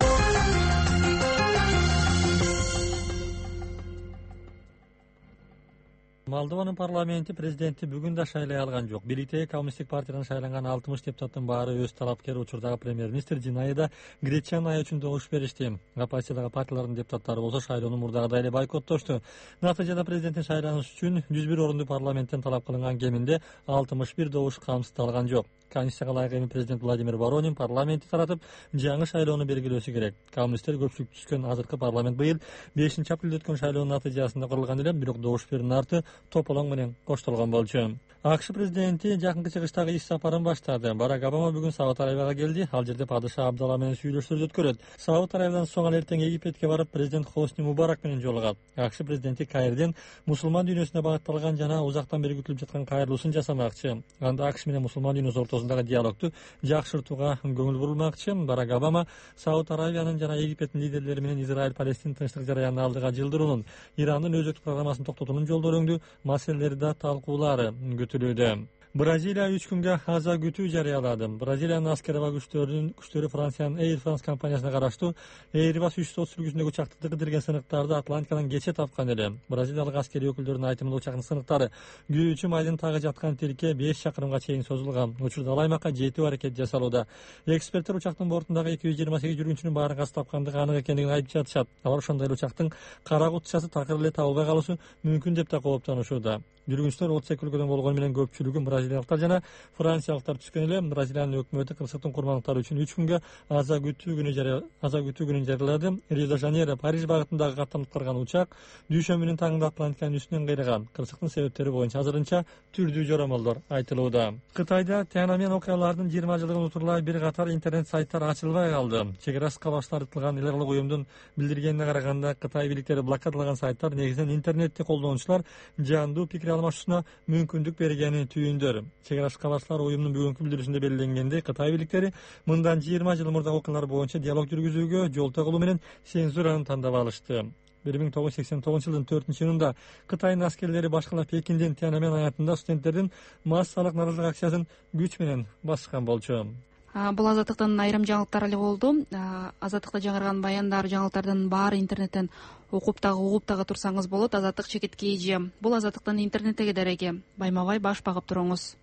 Молдованын парламенти президентти бүгүн да шайлай алган жок. Бийликтеги коммунисттик партиядан шайланган алтымыш депутаттын баары өз талапкери учурдагы премьер-министр Динаида Гречаная үчүн добуш беришти. Оппозициядагы партиялардын депутаттары болсо шайлоону мурдагыдай эле бойкоттошту. Натыйжада президенттин шайланышы үчүн жүз бир орунду парламенттен талап кылынган кеминде алтымыш бир добуш камсыздалган жок. Конституцияга ылайык эми президент Владимир Воронин парламентти таратып, жаңы шайлоону белгилөөсү керек. Коммунисттер көпчүлүк түзгөн азыркы парламент быйыл бешинчи апрелде өткөн шайлоонун натыйжасында курулган эле, бирок добуш берүүнүн арты тополоң менен коштолгон болчу. АКШ президенти жакынкы чыгыштагы иш сапарын баштады. Барак Обама бүгүн Сауд Арабияга келди. Ал жерде падыша Абдалла менен сүйлөшүүлөр өткөрөт. Сауд Арабиядан соң ал эртең Египетке барып, президент Хосни Мубарак менен жолугат. АКШ президенти Каирден мусулман дүйнөсүнө багытталган жана узактан бери күтүлүп жаткан кайрылуусун жасамакчы. Анда АКШ менен мусулман дүйнөсү ортосундагы диалогду жакшыртууга көңүл бурулмакчы. Барак Обама Сауд Арабиянын жана Египеттин лидерлери менен Израиль-Палестин тынчтык жараянын алдыга жылдыруунун, Ирандын өзөктүк программасын токтотуунун жолдору өңдүү маселелери да талкуулары күтүлүүдө. Бразилия үч күнгө аза күтүү жарыялады. Бразилиянын аскер аба күчтөрүнүн күчтөрү Франциянын Air France компаниясына караштуу Airbus үч жүз отуз үлгүсүндөгү учакты кыдырган сыныктарды Атлантикадан кече тапкан эле. Бразилиялык аскерий өкүлдөрүнүн айтымында учактын сыныктары күйүүчү майдын тагы жаткан тилке беш чакырымга чейин созулган. Учурда ал аймакка жетүү аракет жасалууда. Эксперттер учактын бортундагы эки жүз жыйырма сегиз жүргүнчүнүн баарын каз тапкандыгы анык экендигин айтып жатышат. Алар ошондой эле учактын кара кутчасы такыр эле табылбай калышы мүмкүн деп да кооптонушууда. Жүргүнчүлөр отуз эки өлкөдөн болгону менен көпчүлүгү бразилиялыктар жана франциялыктар түшкөн эле. Бразилиянын өкмөтү кырсыктын курмандыктары үчүн үч күнгө аза күтүү күнү жарыя аза күтүү күнүн жарыялады. Рио-де-Жанейро, Париж багытындагы каттанып барган учак дүйшөмбүнүн таңында Атлантиканын үстүнөн кыйраган. Кырсыктын себептери боюнча азырынча түрдүү жоромолдор айтылууда. Кытайда Тяньаньмэн окуяларынын жыйырма жылдыгын утурлай бир катар интернет сайттар ачылбай калды. Чек ара баштырылган эл аралык уюмдун билдиргенине караганда, Кытай бийликтери блокадалаган сайттар негизинен интернетти колдонуучулар жандуу пикир алмашуусуна мүмкүндүк бергени түйүндөр. Чек ара кабарчылар уюмунун бүгүнкү билдирүүсүндө белгиленгендей, Кытай бийликтери мындан жыйырма жыл мурда окуялар боюнча диалог жүргүзүүгө жол төгүлүү менен цензураны тандап алышты. бир миң тогуз жүз сексен тогузунчу жылдын төртүнчү июнунда Кытайдын аскерлери башкалап Пекиндин Тяньаньмэн аянтында студенттердин массалык нааразычылык акциясын күч менен баскан болчу. Бул азаттыктын айрым жаңылыктары эле болду. Азаттыкта жаңырган баяндар, жаңылыктардын баары интернеттен окуп дагы угуп дагы турсаңыз болот. Азаттык чекитке эже. Бул азаттыктын интернеттеги дареги. Байма бай баш багып туруңуз.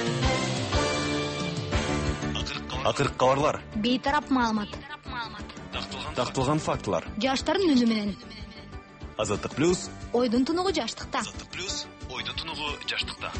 Акыркы кабарлар. Бейтарап маалымат. Такталган фактылар. Жаштардын үнү менен. Азаттык плюс. Ойдун тунугу жаштыкта. Азаттык плюс. Ойдун тунугу жаштыкта.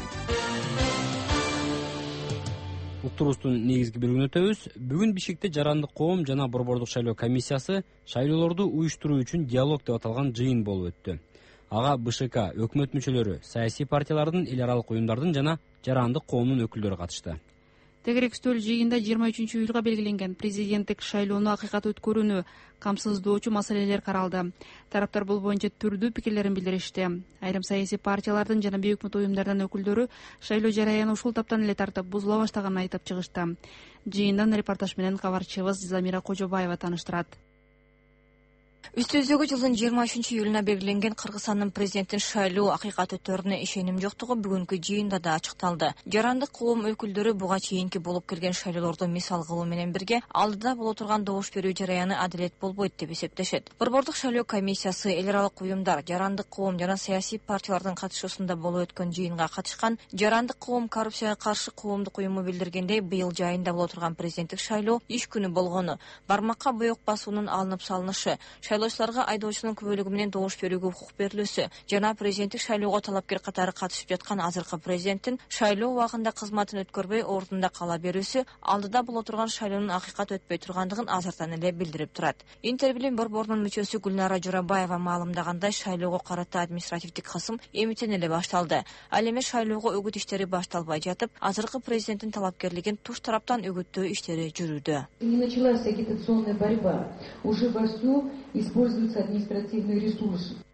Уктуруубуздун негизги бөлүгүнө өтөбүз. Бүгүн Бишкекте Жарандык коом жана Борбордук шайлоо комиссиясы шайлоолорду уюштуруу үчүн диалог деп аталган жыйын болуп өттү. Ага БШК, өкмөт мүчөлөрү, саясий партиялардын, эл аралык уюмдардын жана Жарандык коомдун өкүлдөрү катышты. Тегерек үстөл жыйында жыйырма үчүнчү июлга белгиленген президенттик шайлоону акыйкат өткөрүүнү камсыздоочу маселелер каралды. Тараптар бул боюнча түрдүү пикирлерин билдиришти. Айрым саясий партиялардын жана бейөкмөт уюмдардын өкүлдөрү шайлоо жараяны ушул таптан эле тартып бузула баштаганын айтып чыгышты. Жыйындан репортаж менен кабарчыбыз Замира Кожобаева тааныштырат. Үстүздөгү жылдын жыйырма үчүнчү июлуна белгиленген Кыргызстандын президенттин шайлоо акыйкат өтөрүнө ишеним жоктугу бүгүнкү жыйында да ачыкталды. Жарандык коом өкүлдөрү буга чейинки болуп келген шайлоолорду мисал кылуу менен бирге алдыда боло турган добуш берүү жараяны адилет болбойт деп эсептешет. Борбордук шайлоо комиссиясы, эл аралык уюмдар, Жарандык коом жана саясий партиялардын катышуусунда болуп өткөн жыйынга катышкан Жарандык коом коррупцияга каршы коомдук уюму билдиргендей, быйыл жайында боло турган президенттик шайлоо иш күнү болгону, бармакка боек басуунун алынып салынышы, шайлоочуларга айдоочунун күбөлүгү менен добуш берүүгө укук берилүүсү жана президенттик шайлоого талапкер катары катышып жаткан азыркы президенттин шайлоо убагында кызматын өткөрбөй ордунда кала берүүсү алдыда боло турган шайлоонун акыйкат өтпөй тургандыгын азыртан эле билдирип турат. Интербилим борборунун мүчөсү Гүлнара Жорабаева маалымдагандай, шайлоого карата административдик кысым эмитен эле башталды. Ал эми шайлоого үгүт иштери башталбай жатып, азыркы президенттин талапкерлигин туш тараптан үгүттөө иштери жүрүүдө. Не началась агитационная борьба. Уже вовсю используются административные ресурсы.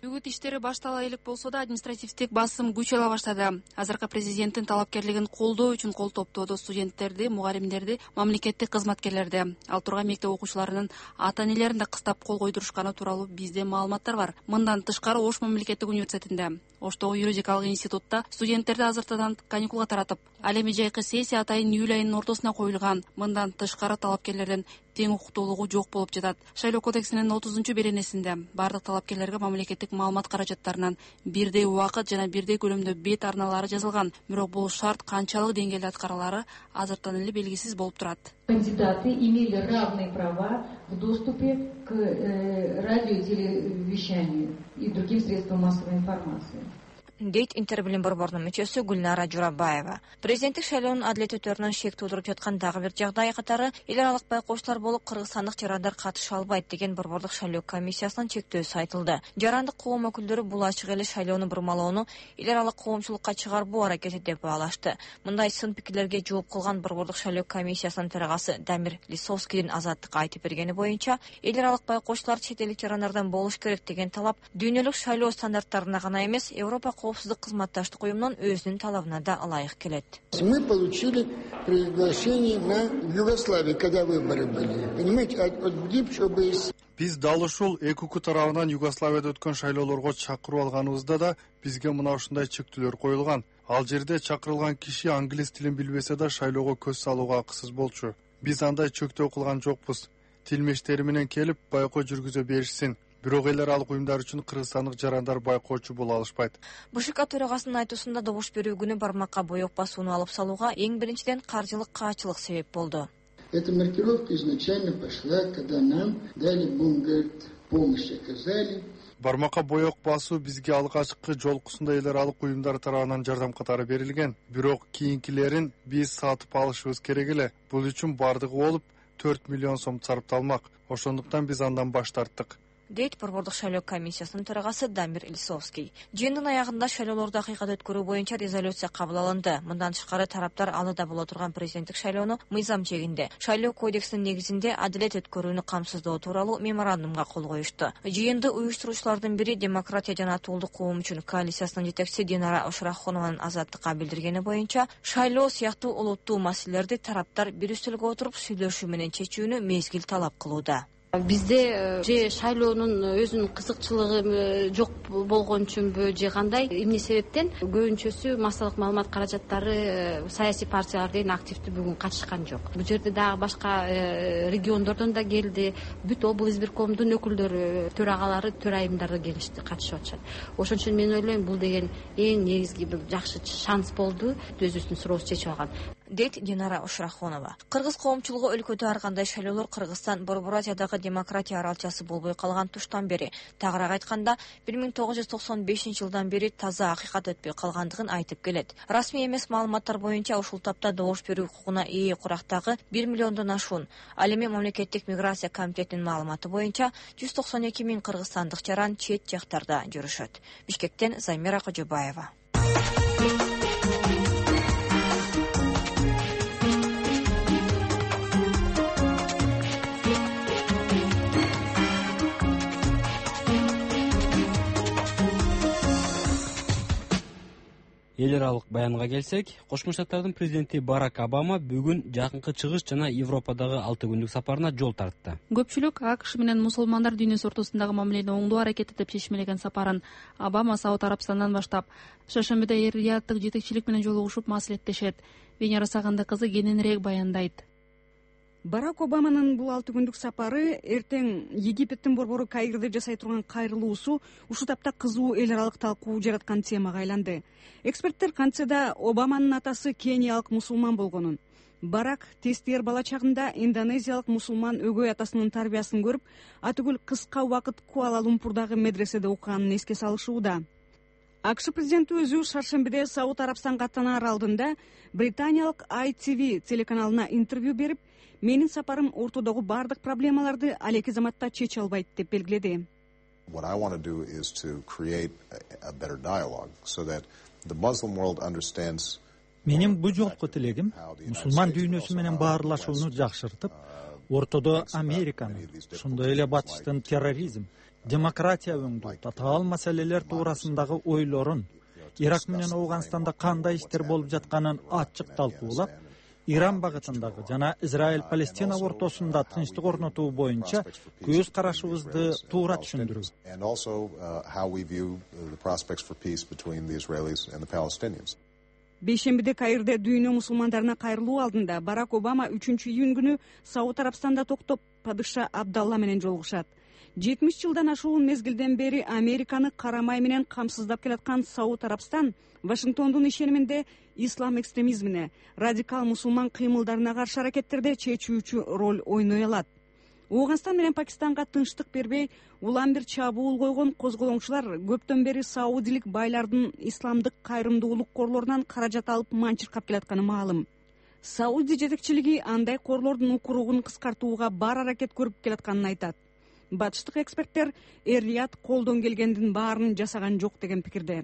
Бүгүт иштери баштала элек болсо да административдик басым күч ала баштады. Азыркы президенттин талапкерлигин колдоо үчүн кол топтоодо студенттерди, мугалимдерди, мамлекеттик кызматкерлерди, ал турган мектеп окуучуларынын ата-энелерин да кыстап кол койдурушканы тууралуу бизде маалыматтар бар. Мындан тышкары Ош мамлекеттик университетинде, Оштогу юридикалык институтта студенттерди азыртадан каникулга таратып, ал эми жайкы сессия атайын июль айынын ортосуна коюлган. Мындан тышкары талапкерлердин тең укуктуулугу жок болуп жатат. Шайлоо кодексинин отузунчу беренесинде бардык талапкерлерге мамлекеттик маалымат каражаттарынан бирдей убакыт жана бирдей көлөмдө бет арналары жазылган. Бирок бул шарт канчалык деңгээлде аткарылары азыртан эле белгисиз болуп турат. Кандидаты имели равные права в доступе к э, радио, телевещанию и другим средствам массовой информации. дейт Интербилим борборунун мүчөсү Гүлнара Журабаева. Президенттик шайлоонун адилет өтөрүнөн шек туудуруп жаткан дагы бир жагдай катары эл аралык байкоочулар болуп кыргызстандык жарандар катыша албайт деген борбордук шайлоо комиссиясынын чектөөсү айтылды. Жарандык коом өкүлдөрү бул ачык эле шайлоону бурмалоону эл аралык коомчулукка чыгарбоо аракети деп баалашты. Мындай сын пикирлерге жооп кылган борбордук шайлоо комиссиясынын төрагасы Дамир Лисовскийдин Азаттыкка айтып бергени боюнча, эл аралык байкоочулар чет элдик жарандардан болуш керек деген талап дүйнөлүк шайлоо стандарттарына гана эмес, Европа коопсуздук кызматташтык уюмунун өзүнүн талабына да ылайык келет. Мы получили приглашение на Югославии, когда выборы были. Понимаете, чтобы... Биз дал ушул эки укук тарабынан Югославияда өткөн шайлоолорго чакырып алганыбызда да бизге мына ушундай чектөөлөр коюлган. Ал жерде чакырылган киши англис тилин билбесе да шайлоого көз салууга акысыз болчу. Биз андай чектөө кылган жокпуз. Тилмештери менен келип байкоо жүргүзө беришсин. Бирок эл аралык уюмдар үчүн кыргызстандык жарандар байкоочу боло алышпайт. БШК төрагасынын айтуусунда добуш берүү күнү бармакка боек басууну алып салууга эң биринчиден каржылык каачылык себеп болду. Эта маркировка изначально пошла, когда нам дали, будем говорить, помощь оказали. Бармакка боек басуу бизге алгачкы жолкусунда эл аралык уюмдар тарабынан жардам катары берилген. Бирок кийинкилерин биз сатып алышыбыз керек эле. Бул үчүн бардыгы болуп төрт миллион сом сарпталмак. Ошондуктан биз андан баш тарттык, дейт борбордук шайлоо комиссиясынын төрагасы Дамир Лисовский. Жыйындын аягында шайлоолорду акыйкат өткөрүү боюнча резолюция кабыл алынды. Мындан тышкары тараптар алыда боло турган президенттик шайлоону мыйзам чегинде шайлоо кодексинин негизинде адилет өткөрүүнү камсыздоо тууралуу меморандумга кол коюшту. Жыйынды уюштуруучулардын бири Демократия жана Атуулдук коом үчүн коалициясынын жетекчиси Динара Ошурахонованын Азаттыкка билдиргени боюнча, шайлоо сыяктуу олуттуу маселелерди тараптар бир үстөлгө отуруп сүйлөшүү менен чечүүнү мезгил талап кылууда. Бизде же шайлоонун өзүнүн кызыкчылыгы жок болгон үчүнбү же кандай эмне себептен көбүнчөсү массалык маалымат каражаттары саясий партиялар активдүү бүгүн катышкан жок. Бул жерде дагы башка региондордон да келди, бүт обл избиркомдун өкүлдөрү, төрагалары, төрайымдары келишти, катышып атышат. Ошон үчүн мен ойлойм, бул деген эң негизги бир жакшы шанс болду, өзүбүздүн сурообузду чечип алган, дейт Динара Ошурахонова. Кыргыз коомчулугу өлкөдө ар кандай шайлоолор Кыргызстан Борбор Азиядагы демократия аралчасы болбой калган туштан бери, тагыраак айтканда бир миң тогуз жүз токсон бешинчи жылдан бери таза акыйкат өтпөй калгандыгын айтып келет. Расмий эмес маалыматтар боюнча ушул тапта добуш берүү укугуна ээ курактагы бир миллиондон ашуун. Ал эми мамлекеттик миграция комитетинин маалыматы боюнча жүз токсон эки миң кыргызстандык жаран чет жактарда жүрүшөт. Бишкектен Займира Кожобаева. Эл аралык баянга келсек, Кошмо Штаттардын президенти Барак Обама бүгүн жакынкы чыгыш жана Европадагы алты күндүк сапарына жол тартты. Көпчүлүк АКШ менен мусулмандар дүйнөсү ортосундагы мамилени оңдоо аракети деп чечмелеген сапарын Обама Сауд Арабстандан баштап Шаршембиде эр-Рияттык жетекчилик менен жолугушуп маслихаттешет. Венера Сагынды кызы кененирээк баяндайт. Барак Обаманын бул алты күндүк сапары эртең Египеттин борбору Каирде жасай турган кайрылуусу ушу тапта кызуу эл аралык талкуу жараткан темага айланды. Эксперттер кантсе да Обаманын атасы кениялык мусулман болгонун, Барак тестер бала чагында индонезиялык мусулман өгөй атасынын тарбиясын көрүп, атүгүл кыска убакыт Куала-Лумпурдагы медреседе окуганын эске салышууда. АКШ президенти өзү Шаршембиде Сауд Арабстанга аттанаар алдында британиялык ай ти ви телеканалына интервью берип, менин сапарым ортодогу бардык проблемаларды алеки заматта чече албайт деп белгиледи. What I want to do is to create a better dialogue so that the Muslim world understands. Менин бу жолку тилегим мусулман дүйнөсү менен баарлашууну жакшыртып, ортодо Американы, ошондой эле батыштын терроризм, демократия өңдүү татаал маселелер туурасындагы ойлорун, Ирак менен Ауганстанда кандай иштер болуп жатканын ачык талкуулап, Иран багытындагы жана Израиль-Палестина ортосунда тынчтык орнотуу боюнча көз карашыбызды туура түшүндүрүү. And also uh, how we view the prospects for peace between the Israelis and the Palestinians. Бейшембиде Каирде дүйнө мусулмандарына кайрылуу алдында Барак Обама үчүнчү июнь күнү Сауд Арабстанда токтоп, падыша Абдалла менен жолугушат. жетимиш жылдан ашуун мезгилден бери Американы карамай менен камсыздап келаткан Сауд Арабстан Вашингтондун ишениминде ислам экстремизмине, радикал мусулман кыймылдарына каршы аракеттерде чечүүчү роль ойной алат. Ауганстан менен Пакистанга тынчтык бербей, улам бир чабуул койгон козголоңчулар көптөн бери саудилик байлардын исламдык кайрымдуулук корлорунан каражат алып манчыркап келатканы маалым. Сауди жетекчилиги андай корлордун укуругун кыскартууга бар аракет көрүп келатканын айтат. Батыштык эксперттер Эр-Рияд колдон келгендин баарын жасаган жок деген пикирде.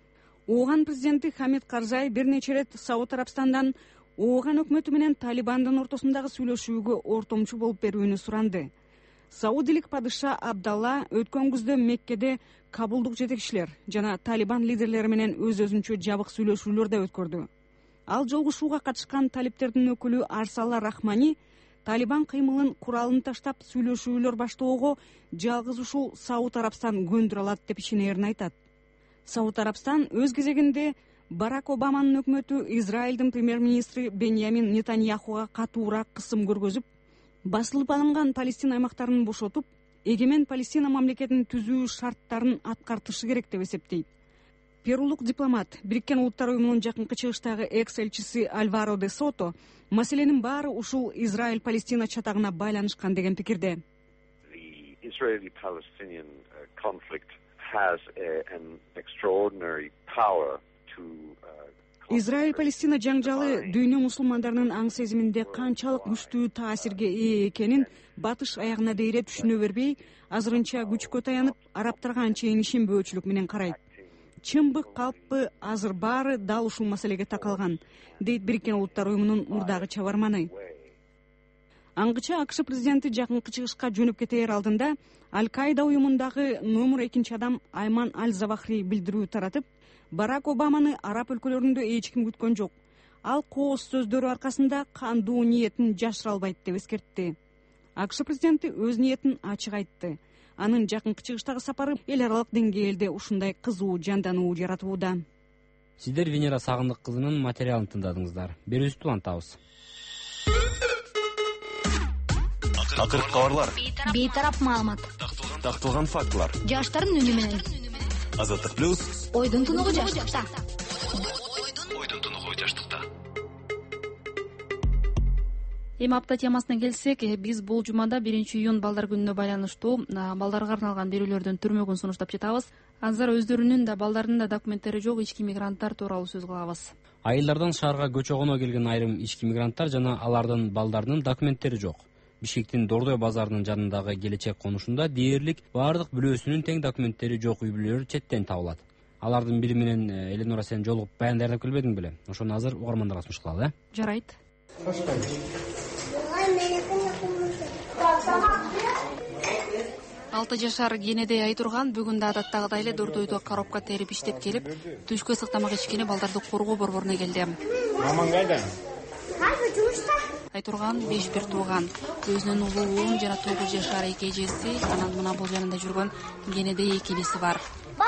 Ооган президенти Хамид Карзай бир нече рет Сауд Арабстандан Ооган өкмөтү менен Талибандын ортосундагы сүйлөшүүгө ортомчу болуп берүүнү суранды. Саудилик падыша Абдалла өткөн күздө Меккеде кабулдук жетекчилер жана Талибан лидерлери менен өз-өзүнчө жабык сүйлөшүүлөр да өткөрдү. Ал жолугушууга катышкан талиптердин өкүлү Арсала Рахмани Талибан кыймылын куралын таштап сүйлөшүүлөр баштоого жалгыз ушул Сауд Арабстан көндүрө алат деп ишенерин айтат. Сауд Арабстан өз кезегинде Барак Обаманын өкмөтү Израилдин премьер-министри Беньямин Нетаньяхуга катуураак кысым көргөзүп, басылып алынган Палестина аймактарын бошотуп, эгемен Палестина мамлекетин түзүү шарттарын аткартышы керек деп эсептейт. Перулук дипломат Бириккен Улуттар уюмунун жакынкы чыгыштагы экс-элчиси Альваро де Сото маселенин баары ушул Израиль-Палестина чатагына байланышкан деген пикирде. The Israeli-Palestinian conflict has an extraordinary power to Израиль-Палестина жаңжалы дүйнө мусулмандарынын аң сезиминде канчалык күчтүү таасирге ээ экенин батыш аягына дейре түшүнө бербей, азырынча күчкө таянып, арабтарга анчейин ишенбөөчүлүк менен карайт. Чымбы, калппы, азыр баары дал ушул маселеге такалган, дейт Бириккен Улуттар уюмунун мурдагы чабарманы. Аңгыча АКШ президенти жакынкы чыгышка жөнөп кетээр алдында Аль-Каида уюмундагы номер экинчи адам Айман Аль-Завахри билдирүү таратып, Барак Обаманы араб өлкөлөрүндө эч ким күткөн жок. Ал кооз сөздөрү аркасында кандуу ниетин жашыра албайт деп эскертти. АКШ президенти өз ниетин ачык айтты. Анын жакынкы чыгыштагы сапары эл аралык деңгээлде ушундай кызуу жандануу жаратууда. Сиздер Венера Сагындык кызынын материалын тыңдадыңыздар. Берүүбүздү улантабыз. Акыркы кабарлар. Бейтарап маалымат. Тактылган фактылар. Жаштардын үнү менен. Азаттык плюс. Ойдун тунугу жаштыкта. Ойдун тунугу жаштыкта. Эми апта темасына келсек, биз бул жумада биринчи июнь балдар күнүнө байланыштуу балдарга арналган берүүлөрдүн түрмөгүн сунуштап жатабыз. Анзар өздөрүнүн да балдардын да документтери жок ички мигранттар тууралуу сөз кылабыз. Айылдардан шаарга көчөгөнө келген айрым ички мигранттар жана алардын балдарынын документтери жок. Бишкектин Дордой базарынын жанындагы келечек конушунда дээрлик баардык бүлөсүнүн тең документтери жок үй бүлөлөр четтен табылат. Алардын бири менен Эленора сен жолугуп баян даярдап келбедиң беле? Ошону азыр угармандарга сунуш кылалы, э? Жарайт. алты жашар Генедей Айтурган бүгүн да адаттагыдай эле Дордойдо коробка терип иштеп келип, түшкө ысык тамак ичкени балдарды коргоо борборуна келди. Мамаң кайда? Айтурган беш бир тууган, өзүнүн улуу уулун жана тогуз жашар эки эжеси, анан мына бул жанында жүргөн Генедей эки иниси бар.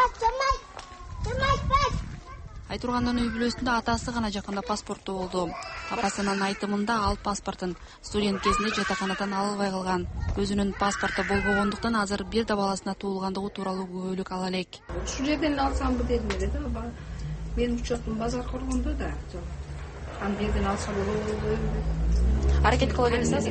Айтургандын үй бүлөсүндө атасы гана жакында паспорту болду. Апасынын айтымында ал паспортун студент кезинде жатаканадан албай калган. Өзүнүн паспорту болбогондуктан азыр бир да баласына туулгандыгы тууралуу күбөлүк ала элек. Ушул жерден алсамбы дедим эле да. Менин учетум базар коргондо да. Аны бирден алса болобу? Аракет кыла бересиз азыр.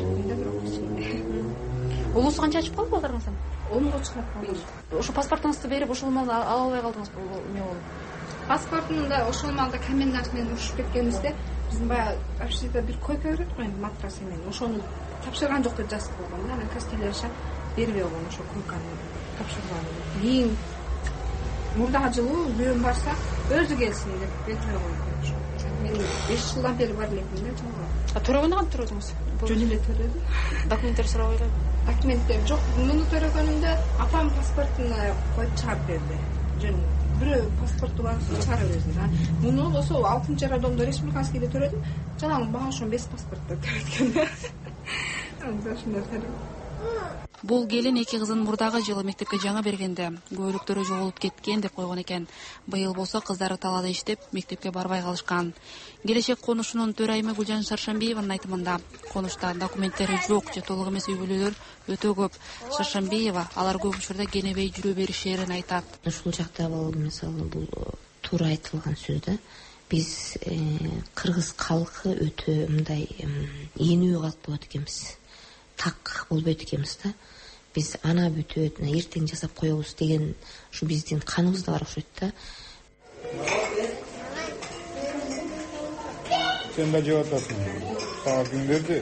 Улуусу канча ачып калды балдарыңыздын? онго чыгып калды. Ошо паспортуңузду берип, ошол маалда ала албай калдыңызбы? Эмне болду? Паспортунда ошол маалда комендант менен урушуп кеткенибизде, биздин баягы общежитиеде бир койка берет го энди матрас менен. Ошону тапшырган жок деп жазып койгон да. Анан костелерша бербей койгон ошо койканы тапшырган. Кийин мурдагы жылы күйөөм барса, өзү келсин деп бербей койгон. Мен беш жылдан бери бар элекмин да жолго. А төрөгөндө кантип төрөдүңүз? Жөн эле төрөдүм. Документтер сурабай эле. Документтер жок. Муну төрөгөнүмдө апам паспортуна коюп чыгарып берди. Жөн бирөө паспорту бар чыгарып берди да. Муну болсо алтынчы роддомдо республиканскийде төлөдүм. Жанагы мага ошо бес паспортто төлөткөн. Анда ушундай төлөдүм. Бул келин эки кызын мурдагы жылы мектепке жаңы бергенде көйлөктөрү жоголуп кеткен деп койгон экен. Быйыл болсо кыздары талаада иштеп, мектепке барбай калышкан. Келечек конушунун төрайымы Гүлжан Шаршамбиеванын айтымында, конушта документтери жок же толук эмес үй бүлөлөр өтө көп. Шаршамбиева алар көп учурда кенебей жүрө беришерин айтат. Ушул жакта мисалы бул туура айтылган сөз да. Биз кыргыз калкы өтө мындай энүү калк болот экенбиз. Так болбойт экенбиз да. Биз ана бүтөт, эртең жасап коебуз деген ушу биздин каныбызда бар окшойт да. Сен да жеп атасың. Сага күндөрдү.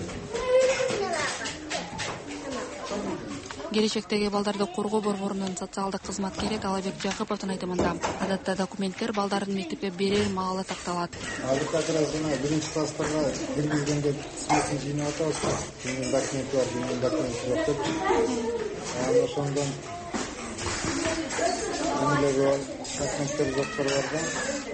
Келечектеги балдарды коргоо борборунун социалдык кызматкери Талабек Жакыповдун айтымында, адатта документтер балдардын мектепке берер маалы такталат. Азыр как раз жана биринчи класстарга киргизгенде смесин жыйнап атабыз. Менин документи бар, менин документи жок деп. Анан ошондон эмелерге документтер жоктор бар да.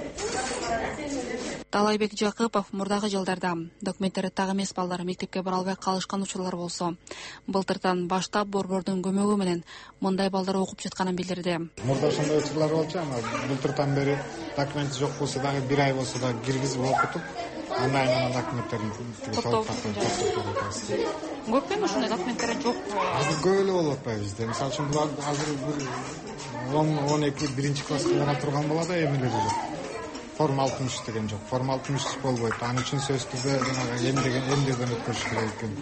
Талайбек Жакыпов мурдагы жылдарда документтери так эмес балдар мектепке бара албай калышкан учурлар болсо, былтырдан баштап борбордун көмөгү менен мындай балдар окуп жатканын билдирди. Мурда ошондой учурлар болчу, ама былтырдан бери документи жок болсо дагы бир ай болсо да киргизип окутуп, андан кийин документтерин толук тактап. Көппү ушундай документтери жок? Азыр көп эле болуп атпайбы бизде. Мисалы үчүн бул азыр бир он эки биринчи класска бара турган бала да эмелери жок. Форм алтымыш деген жок. Форм алтымыш болбойт. Аны үчүн сөз түрдө жанагы эмдеген эмдерден өткөрүш керек экен.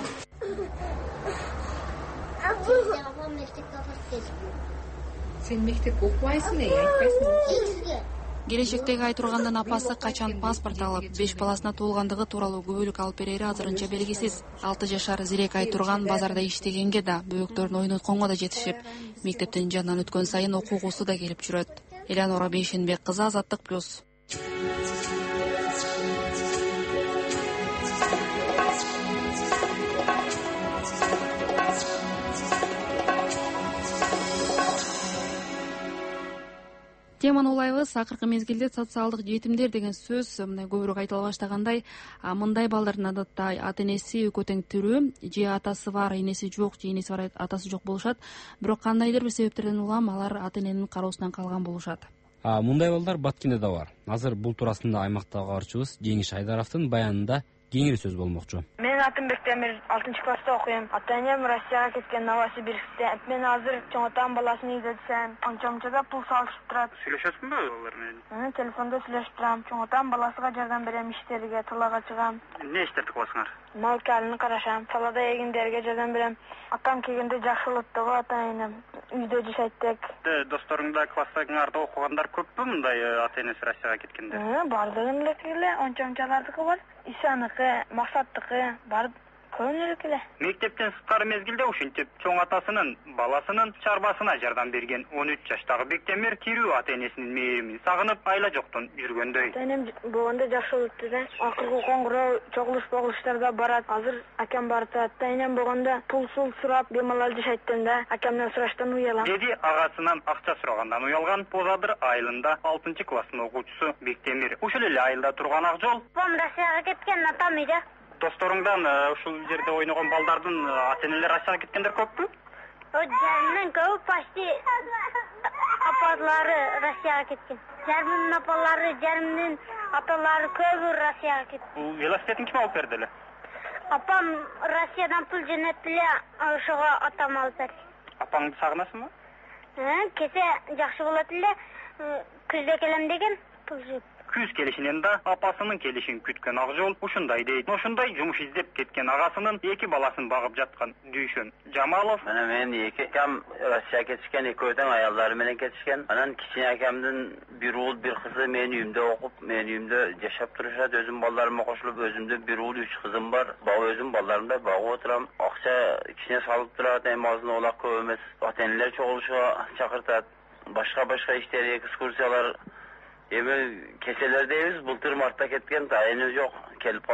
Сен мектепке окубайсың эле, айтпайсың. Келечектеги Айтургандын апасы качан паспорт алып, беш баласына туулгандыгы тууралуу күбөлүк алып берери азырынча белгисиз. алты жашар Зирек Айтурган базарда иштегенге да, бөбөктөрүн ойнотконго да жетишип, мектептин жанынан өткөн сайын окугусу да келип жүрөт. Элеонора Бейшенбек кызы, Азаттык плюс. Теманы улайбыз. Акыркы мезгилде социалдык жетимдер деген сөз мындай көбүрөөк айтыла баштагандай, мындай балдардын адатта ата-энеси экөө тең тирүү, же атасы бар, энеси жок, же энеси бар, атасы жок болушат. Бирок кандайдыр бир себептерден улам алар ата-эненин кароосунан калган болушат. А мындай балдар Баткенде да бар. Азыр бул туурасында аймактагы кабарчыбыз Жеңиш Айдаровдун баянында кеңири сөз болмокчу. Мен атым Бектемир, алтынчы класста окуйм. Ата-энем Россияга кеткен, Новосибирскте. Мен азыр чоң атам баласын үйдөтсөм, анча-мынчада пул салышып турат. Сүйлөшөсүңбү алар менен? Телефондо сүйлөшүп турам. Чоң атам баласыга жардам берем, иштерге, талаага чыгам. Эмне иштерди кыласыңар? Мал калын карашам, талаада эгиндерге жардам берем. Атам келгенде жакшы болот, ата-энем үйдө жашайт. Досторуңда, класстагыңарда окугандар көппү мындай ата-энеси Россияга кеткендер? Бардыгын эле, онча-ончалардыкы бар. Исаныкы, Максаттыкы бар. Көңүлүк эле. Мектептен сырткары мезгилде ушинтип чоң атасынын, баласынын чарбасына жардам берген он үч жаштагы Бектемир тирүү ата-энесинин мээримин сагынып, айла жоктон жүргөндөй. Ата-энем болгондо жакшы болупту да. Акыркы коңгуроо чогулуш богулуштарда барат. Азыр акам барат. Ата-энем болгондо пул-сул сурап, бемалал жашайттым да. Акамдан сураштан уялам. Деди агасынан акча сурагандан уялган Позадыр айылында алтынчы класстын окуучусу Бектемир. Ушул эле айылда турган ак жол. Бом Россияга кеткен атам үйдө. Досторуңдан ушул жерде ойногон балдардын ата-энелери Россияга кеткендер көппү? Жарымдын көбү почти апалары Россияга кеткен. Жарымдын апалары, жарымдын аталары көбү Россияга кеткен. Бул велосипедин ким алып берди эле? Апам Россиядан пул жөнөттү эле, ошого атам алып берди. Апаңды сагынасыңбы? Кесе жакшы болот эле, күздө келем деген пул жеп. Күз келишинен да апасынын келишин күткөн ак жол ушундай дейт. Ошондой жумуш издеп кеткен агасынын эки баласын багып жаткан Дүйшөн Жамалов. Мына мен эки акам Россияга кетишкен, экөөдөн аялдары менен кетишкен. Анан кичине акамдын бир уул, бир кызы менин үйүмдө окуп, менин үйүмдө жашап турушат. Өзүм балдарыма кошулуп, өзүмдө бир уул, үч кызым бар. Бага өзүм балдарымды багып отурам. Акча кичине салып турат, эми азын олак көп эмес. Ата-энелер чогулушуга чакыртат. Башка-башка иштер, экскурсиялар. Эми кеселер дейбиз, былтыр мартта кеткен, айыны жок, келип калар.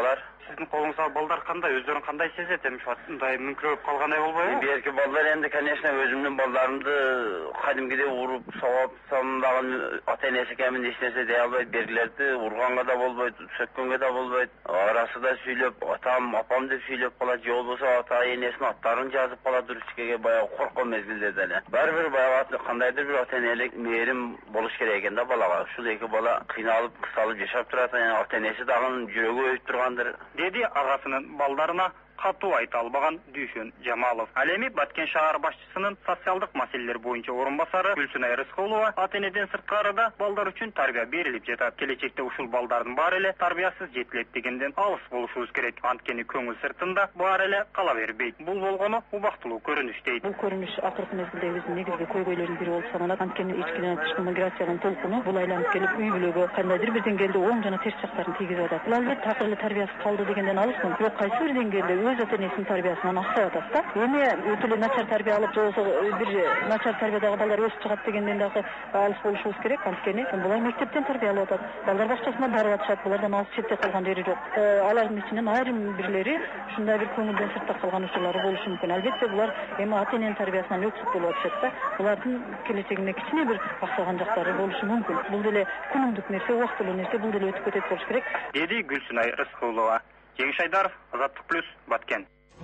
сиздин колуңуздагы балдар кандай, өздөрүн кандай сезет? Эми мындай мүңкүрөп калгандай болбойбу? Берки балдар энди, конечно, өзүмдүн балдарымды кадимкидей уруп, сабап дагы ата-энеси кемин эч нерсе дей албайт, бергилерди урганга да болбойт, сөккөнгө да болбойт. Арасында сүйлөп, атам, апам деп сүйлөп калат, же болбосо ата-энесинин аттарын жазып калат ручкеге, баягы корккон мезгилдерде эле. Баары бир баягы кандайдыр бир ата-энелик мээрим болуш керек экен да балага. Ушул эки бала кыйналып, кысалып жашап турат, ата-энеси дагы жүрөгү өйүп тургандыр, деди агасынын балдарына катуу айта албаган Дүйшөн Жамалов. Ал эми Баткен шаар башчысынын социалдык маселелер боюнча орун басары Гүлсүнай Рыскулова ата-энеден сырткары да балдар үчүн тарбия берилип жатат. Келечекте ушул балдардын баары эле тарбиясыз жетилет дегенден алыс болушубуз керек. Анткени көңүл сыртында баары эле кала бербейт. Бул болгону убактылуу көрүнүш дейт. Бул көрүнүш акыркы мезгилде өзүнүн негизги көйгөйлөрүнүн бири болуп саналат. Анткени ички тышкы миграциянын толкуну бул айланып келип үй бүлөгө кандайдыр бир деңгээлде оң жана терс жактарын тийгизип атат. Бул албетте такыр эле тарбиясыз калды дегенден алыспын. Бирок кайсы бир деңгээлде өз ата-энесинин тарбиясынан аксап атат да. Эми өтө эле начар тарбия алып, же болбосо бир начар тарбиядагы балдар өсүп чыгат дегенден дагы алыс болушубуз керек. Анткени булар мектептен тарбия алып атат. Балдар бакчасына барып атышат. Булардан алыс четте калган жери жок. Алардын ичинен айрым бирлери ушундай бир көңүлдөн сыртта калган учурлары болушу мүмкүн. Албетте булар эми ата-эненин тарбиясынан өксүп болуп атышат да. Булардын келечегинде кичине бир аксаган жактары болушу мүмкүн. Бул деле күнүмдүк нерсе, убактылуу нерсе, бул деле өтүп кетет болуш керек, деди Гүлсүнай Рыскулова. Жеңиш Айдаров, Азаттык плюс, Баткен.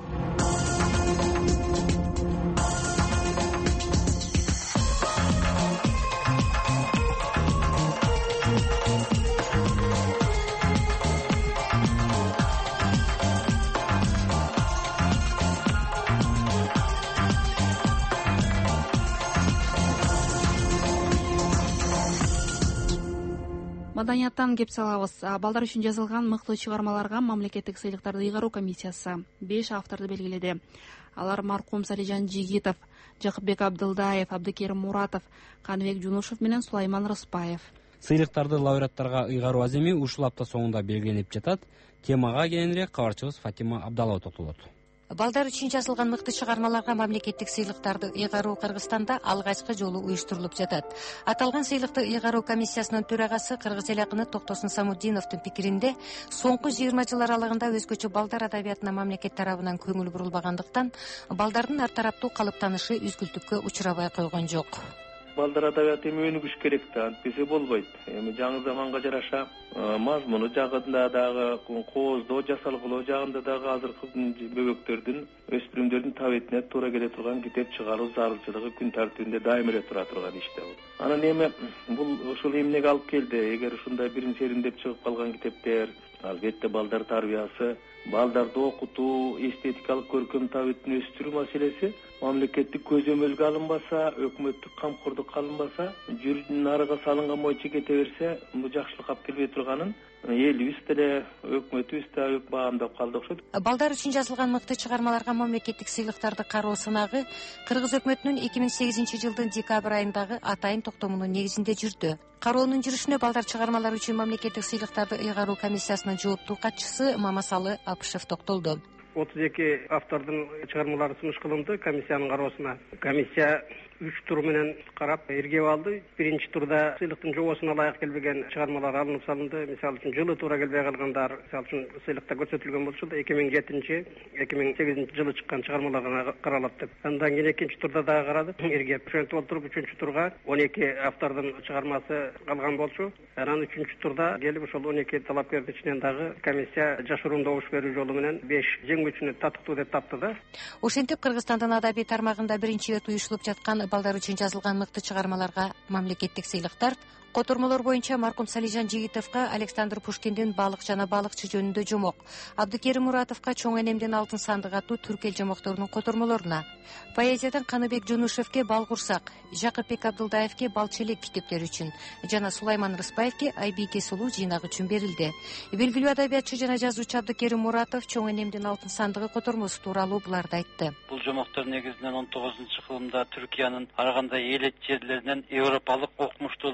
Маданияттан кеп салабыз. Балдар үчүн жазылган мыкты чыгармаларга мамлекеттик сыйлыктарды ыйгаруу комиссиясы беш авторду белгиледи. Алар маркум Салижан Жигитов, Жакыпбек Абдылдаев, Абдыкерим Муратов, Каныбек Жунушев менен Сулайман Рыспаев. Сыйлыктарды лауреаттарга ыйгаруу аземи ушул апта соңунда белгиленип жатат. Темага кененирээк кабарчыбыз Фатима Абдалова токтолот. Балдар үчүн жазылган мыкты чыгармаларга мамлекеттик сыйлыктарды ыйгаруу Кыргызстанда алгачкы жолу уюштурулуп жатат. Аталган сыйлыкты ыйгаруу комиссиясынын төрагасы Кыргыз эл акыны Токтосун Самуддиновдун пикиринде, соңку жыйырма жыл аралыгында өзгөчө балдар адабиятына мамлекет тарабынан көңүл бурулбагандыктан, балдардын ар тараптуу калыптанышы үзгүлтүккө учурабай койгон жок. Балдар адабияты эми өнүгүш керек да, антпесе болбойт. Эми жаңы заманга жараша мазмуну жагында дагы, кооздоо, жасалгылоо жагында дагы азыркы бөбөктөрдүн, өспүрүмдөрдүн табетине туура келе турган китеп чыгаруу зарылчылыгы күн тартибинде дайым эле тура турган иште бул. Анан эми бул ушул эмнеге алып келди? Эгер ушундай бирин сериндеп чыгып калган китептер, албетте балдар тарбиясы, балдарды окутуу, эстетикалык көркөм табитин өстүрүү маселеси мамлекеттик көзөмөлгө алынбаса, өкмөттүк камкордукка алынбаса, жүр нарыга салынган боюнча кете берсе, бул жакшылык алып келбей турганын элибиз деле, өкмөтүбүз да баамдап калды окшойт. Балдар үчүн жазылган мыкты чыгармаларга мамлекеттик сыйлыктарды кароо сынагы Кыргыз өкмөтүнүн эки миң сегизинчи жылдын декабрь айындагы атайын токтомунун негизинде жүрдү. Кароонун жүрүшүнө балдар чыгармалары үчүн мамлекеттик сыйлыктарды ыйгаруу комиссиясынын жооптуу катчысы Мамасалы Апышев токтолду. отуз эки автордун чыгармалары сунуш кылынды комиссиянын кароосуна. Комиссия үч тур менен карап эргеп алды. Биринчи турда сыйлыктын жобосуна ылайык келбеген чыгармалар алынып салынды. Мисалы үчүн жылы туура келбей калгандар мисалы үчүн сыйлыкта көрсөтүлгөн болчу да эки миң жетинчи эки миң сегизинчи жылы чыккан чыгармалар гана каралат деп. Андан кийин экинчи турда дагы карадык. Эргеп ошентип олтуруп үчүнчү турга он эки автордун чыгармасы калган болчу. Анан үчүнчү турда келип ошол он эки талапкердин ичинен дагы комиссия жашыруун добуш берүү жолу менен беш жеңүүчүнү татыктуу деп тапты да. Ошентип Кыргызстандын адабий тармагында биринчи ирет уюштурулуп жаткан балдар үчүн жазылган мыкты чыгармаларга мамлекеттик сыйлыктар котормолор боюнча маркум Салижан Жигитовго Александр Пушкиндин Балык жана балыкчы жөнүндө жомок, Абдыкерим Муратовго Чоң энемдин алтын сандык аттуу түрк эл жомокторунун котормолоруна, поэзиядан Каныбек Жунушевге Бал курсак, Жакыпбек Абдылдаевге Балчелек китептери үчүн жана Сулайман Рыспаевге Айбийке сулуу жыйнак үчүн берилди. Белгилүү адабиятчы жана жазуучу Абдыкерим Муратов Чоң энемдин алтын сандыгы котормосу тууралуу буларды айтты. Бул жомоктор негизинен он тогузунчу кылымда Түркиянын ар кандай элет жерлеринен европалык окумуштуулар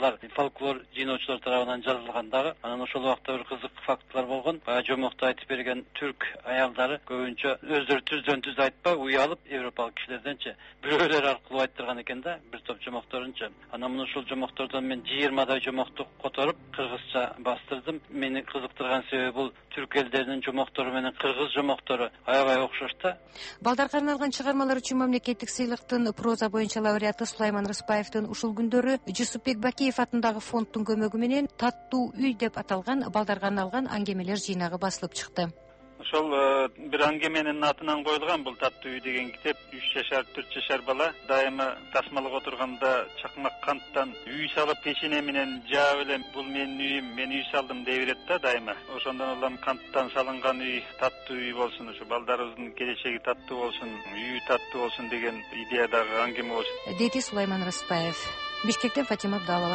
фольклор жыйноочулар тарабынан жазылгандагы. Анан ошол убакта бир кызык фактылар болгон. Баягы жомокто айтып берген түрк аялдары көбүнчө өздөрү түздөн түз айтпай, уялып европалык кишилерденче бирөөлөр аркылуу айттырган экен да, бир топ жомокторунча. Анан мына ушул жомоктордон мен жыйырмадай жомокту которуп кыргызча бастырдым. Мени кызыктырган себеби бул түрк элдеринин жомоктору менен кыргыз жомоктору аябай окшош да. Балдарга арналган чыгармалар үчүн мамлекеттик сыйлыктын проза боюнча лауреаты Сулайман Рыспаевдин ушул күндөрү Жусупбек Бакиев атындагы фонддун көмөгү менен Таттуу үй деп аталган балдарга арналган аңгемелер жыйнагы басылып чыкты. Ошол бир аңгеменин атынан коюлган бул Таттуу үй деген китеп. үч жашар, төрт жашар бала дайыма тасмалга отурганда чакмак канттан үй салып печене менен жаап эле бул менин үйүм, мен үй салдым дей берет да дайыма. Ошондон улам канттан салынган үй таттуу үй болсун, ушу балдарыбыздын келечеги таттуу болсун, үйү таттуу болсун деген идеядагы аңгеме болсун деди Сулайман Рыспаев. Бишкектен Фатима Абдалова.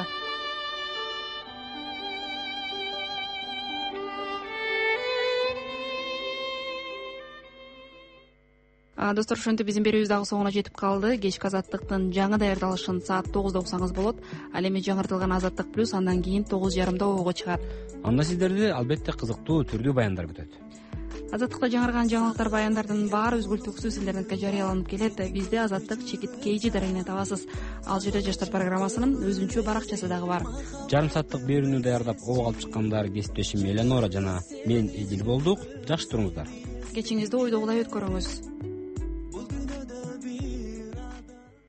Достор, ошентип биздин берүүбүз дагы соңуна жетип калды. Кечки Азаттыктын жаңы даярдалышын саат тогузда уксаңыз болот. Ал эми жаңыртылган Азаттык плюс андан кийин тогуз жарымда ого чыгат. Анда сиздерди албетте кызыктуу түрдүү баяндар күтөт. Азаттыкта жаңырган жаңылыктар, баяндардын баары үзгүлтүксүз интернетке жарыяланып келет. Бизде Азаттык чекит кейжи дарегине табасыз. Ал жерде жаштар программасынын өзүнчө баракчасы дагы бар. Жарым сааттык берүүнү даярдап ого алып чыккандар кесиптешим Элеонора жана мен Эдил болдук. Жакшы туруңуздар. Кечиңизди ойдогудай өткөрүңүз.